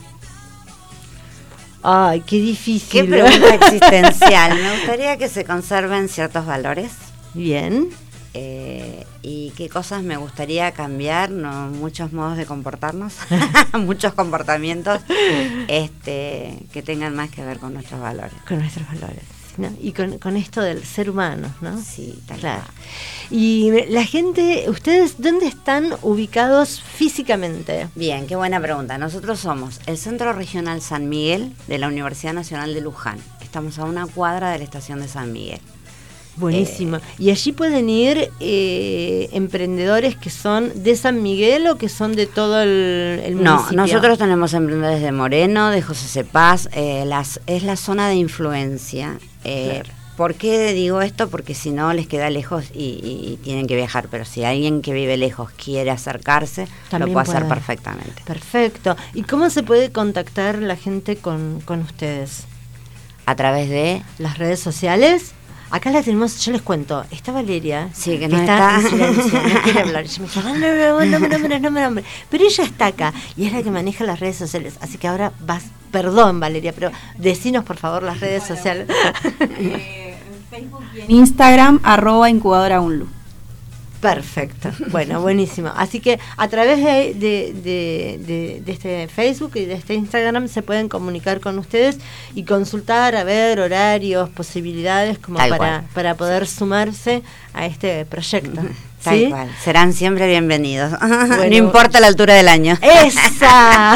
Ay, qué difícil. Qué pregunta existencial. Me gustaría que se conserven ciertos valores. Bien. Eh, y qué cosas me gustaría cambiar, no, muchos modos de comportarnos, muchos comportamientos este, que tengan más que ver con nuestros valores. Con nuestros valores, ¿no? Y con, con esto del ser humano, ¿no? Sí, tal claro. Y la gente, ¿ustedes dónde están ubicados físicamente? Bien, qué buena pregunta. Nosotros somos el Centro Regional San Miguel de la Universidad Nacional de Luján. Estamos a una cuadra de la estación de San Miguel. Buenísimo. Eh, ¿Y allí pueden ir eh, emprendedores que son de San Miguel o que son de todo el, el municipio? No, nosotros tenemos emprendedores de Moreno, de José Cepaz, eh, las, es la zona de influencia. Eh, claro. ¿Por qué digo esto? Porque si no les queda lejos y, y, y tienen que viajar, pero si alguien que vive lejos quiere acercarse, también lo puede, puede hacer perfectamente. Perfecto. ¿Y cómo se puede contactar la gente con, con ustedes? A través de las redes sociales. Acá la tenemos, yo les cuento, está Valeria, sí, que, que no está, está. en silencio, no quiere hablar. Ella me dice, no, no, no, no, no, no, no, no, no, pero ella está acá y es la que maneja las redes sociales, así que ahora vas, perdón Valeria, pero decinos por favor las redes bueno, sociales. Eh, en Facebook y en Instagram, arroba incubadora unlu. Perfecto, bueno, buenísimo. Así que a través de, de, de, de, de este Facebook y de este Instagram se pueden comunicar con ustedes y consultar, a ver horarios, posibilidades como para, para poder sumarse a este proyecto. Tal ¿sí? cual, serán siempre bienvenidos. Bueno, no importa la altura del año. ¡Esa!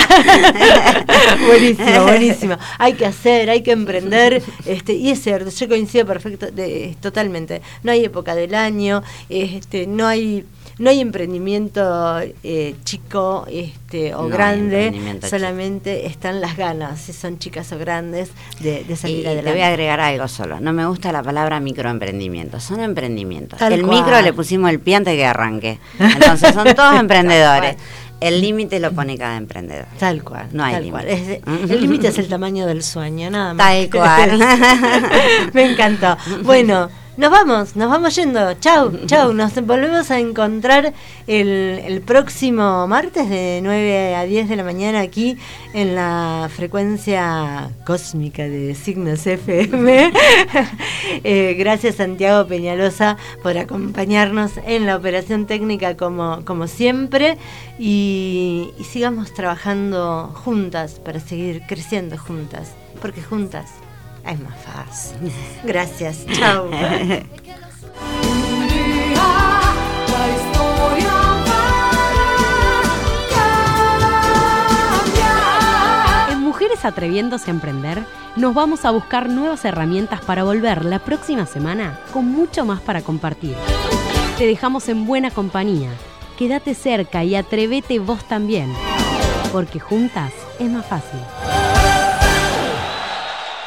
Buenísimo, buenísimo. Hay que hacer, hay que emprender, este, y es cierto, yo coincido perfecto, de, totalmente. No hay época del año, este, no hay, no hay emprendimiento eh, chico, este, o no grande, solamente chico. Están las ganas, si son chicas o grandes, de, de salir y adelante. Te voy a agregar algo solo. No me gusta la palabra microemprendimiento, son emprendimientos. Tal el cual. Micro le pusimos el pie antes que arranque. Entonces son todos emprendedores. El límite lo pone cada emprendedor. Tal cual. No hay límite. El límite es el tamaño del sueño, nada más. Tal cual. Me encantó. Bueno, nos vamos, nos vamos yendo. Chau, chau. Nos volvemos a encontrar el, el próximo martes de nueve a diez de la mañana aquí en la frecuencia cósmica de Signos F M. eh, gracias Santiago Peñalosa por acompañarnos en la operación técnica como, como siempre y, y sigamos trabajando juntas para seguir creciendo juntas, porque juntas es más fácil. Gracias. Chao. En Mujeres Atreviéndose a Emprender, nos vamos a buscar nuevas herramientas para volver la próxima semana con mucho más para compartir. Te dejamos en buena compañía. Quédate cerca y atrévete vos también, porque juntas es más fácil.